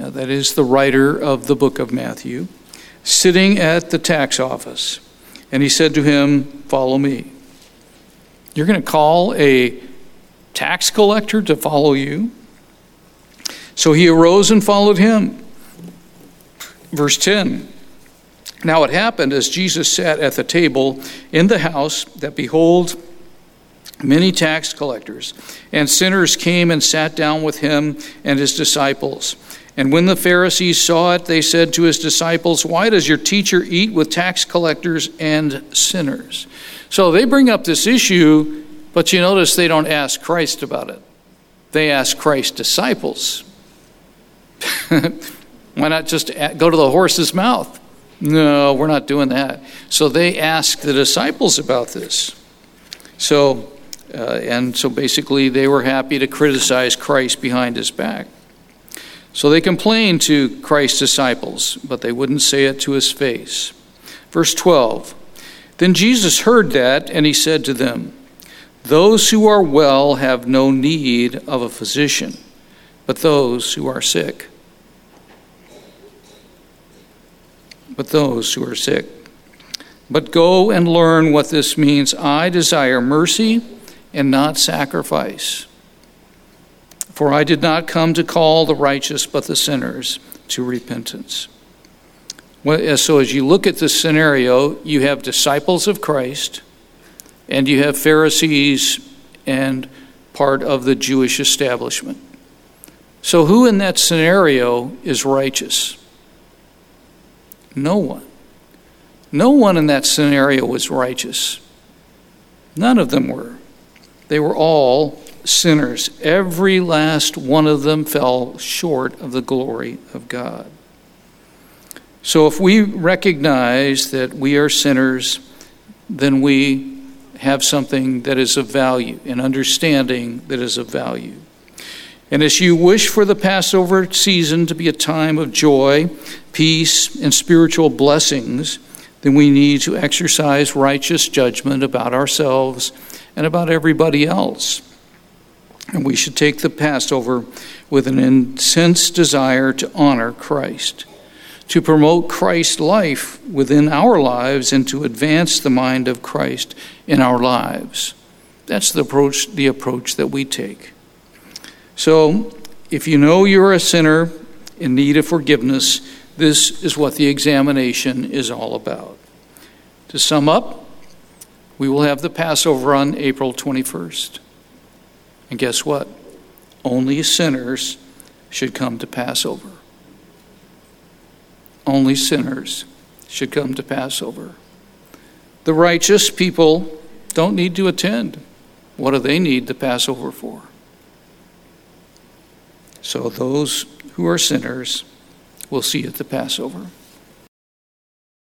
uh, that is the writer of the book of Matthew, sitting at the tax office. And he said to him, "Follow me." You're going to call a tax collector to follow you? So he arose and followed him. Verse ten. Now it happened as Jesus sat at the table in the house that, behold, many tax collectors and sinners came and sat down with him and his disciples. And when the Pharisees saw it, they said to his disciples, "Why does your teacher eat with tax collectors and sinners?" So they bring up this issue, but you notice they don't ask Christ about it. They ask Christ's disciples. Why not just go to the horse's mouth? No, we're not doing that. So they ask the disciples about this. So, uh, and so basically they were happy to criticize Christ behind his back. So they complained to Christ's disciples, but they wouldn't say it to his face. Verse twelve. Then Jesus heard that, and he said to them, "Those who are well have no need of a physician, but those who are sick. But those who are sick. But go and learn what this means. I desire mercy and not sacrifice. For I did not come to call the righteous, but the sinners to repentance." Well, so as you look at this scenario, you have disciples of Christ, and you have Pharisees and part of the Jewish establishment. So who in that scenario is righteous? No one. No one in that scenario was righteous. None of them were. They were all sinners. Every last one of them fell short of the glory of God. So if we recognize that we are sinners, then we have something that is of value, an understanding that is of value. And as you wish for the Passover season to be a time of joy, peace, and spiritual blessings, then we need to exercise righteous judgment about ourselves and about everybody else. And we should take the Passover with an intense desire to honor Christ, to promote Christ's life within our lives, and to advance the mind of Christ in our lives. That's the approach, the approach that we take. So, if you know you're a sinner in need of forgiveness, this is what the examination is all about. To sum up, we will have the Passover on April twenty-first. And guess what? Only sinners should come to Passover. Only sinners should come to Passover. The righteous people don't need to attend. What do they need the Passover for? So those who are sinners will see at the Passover.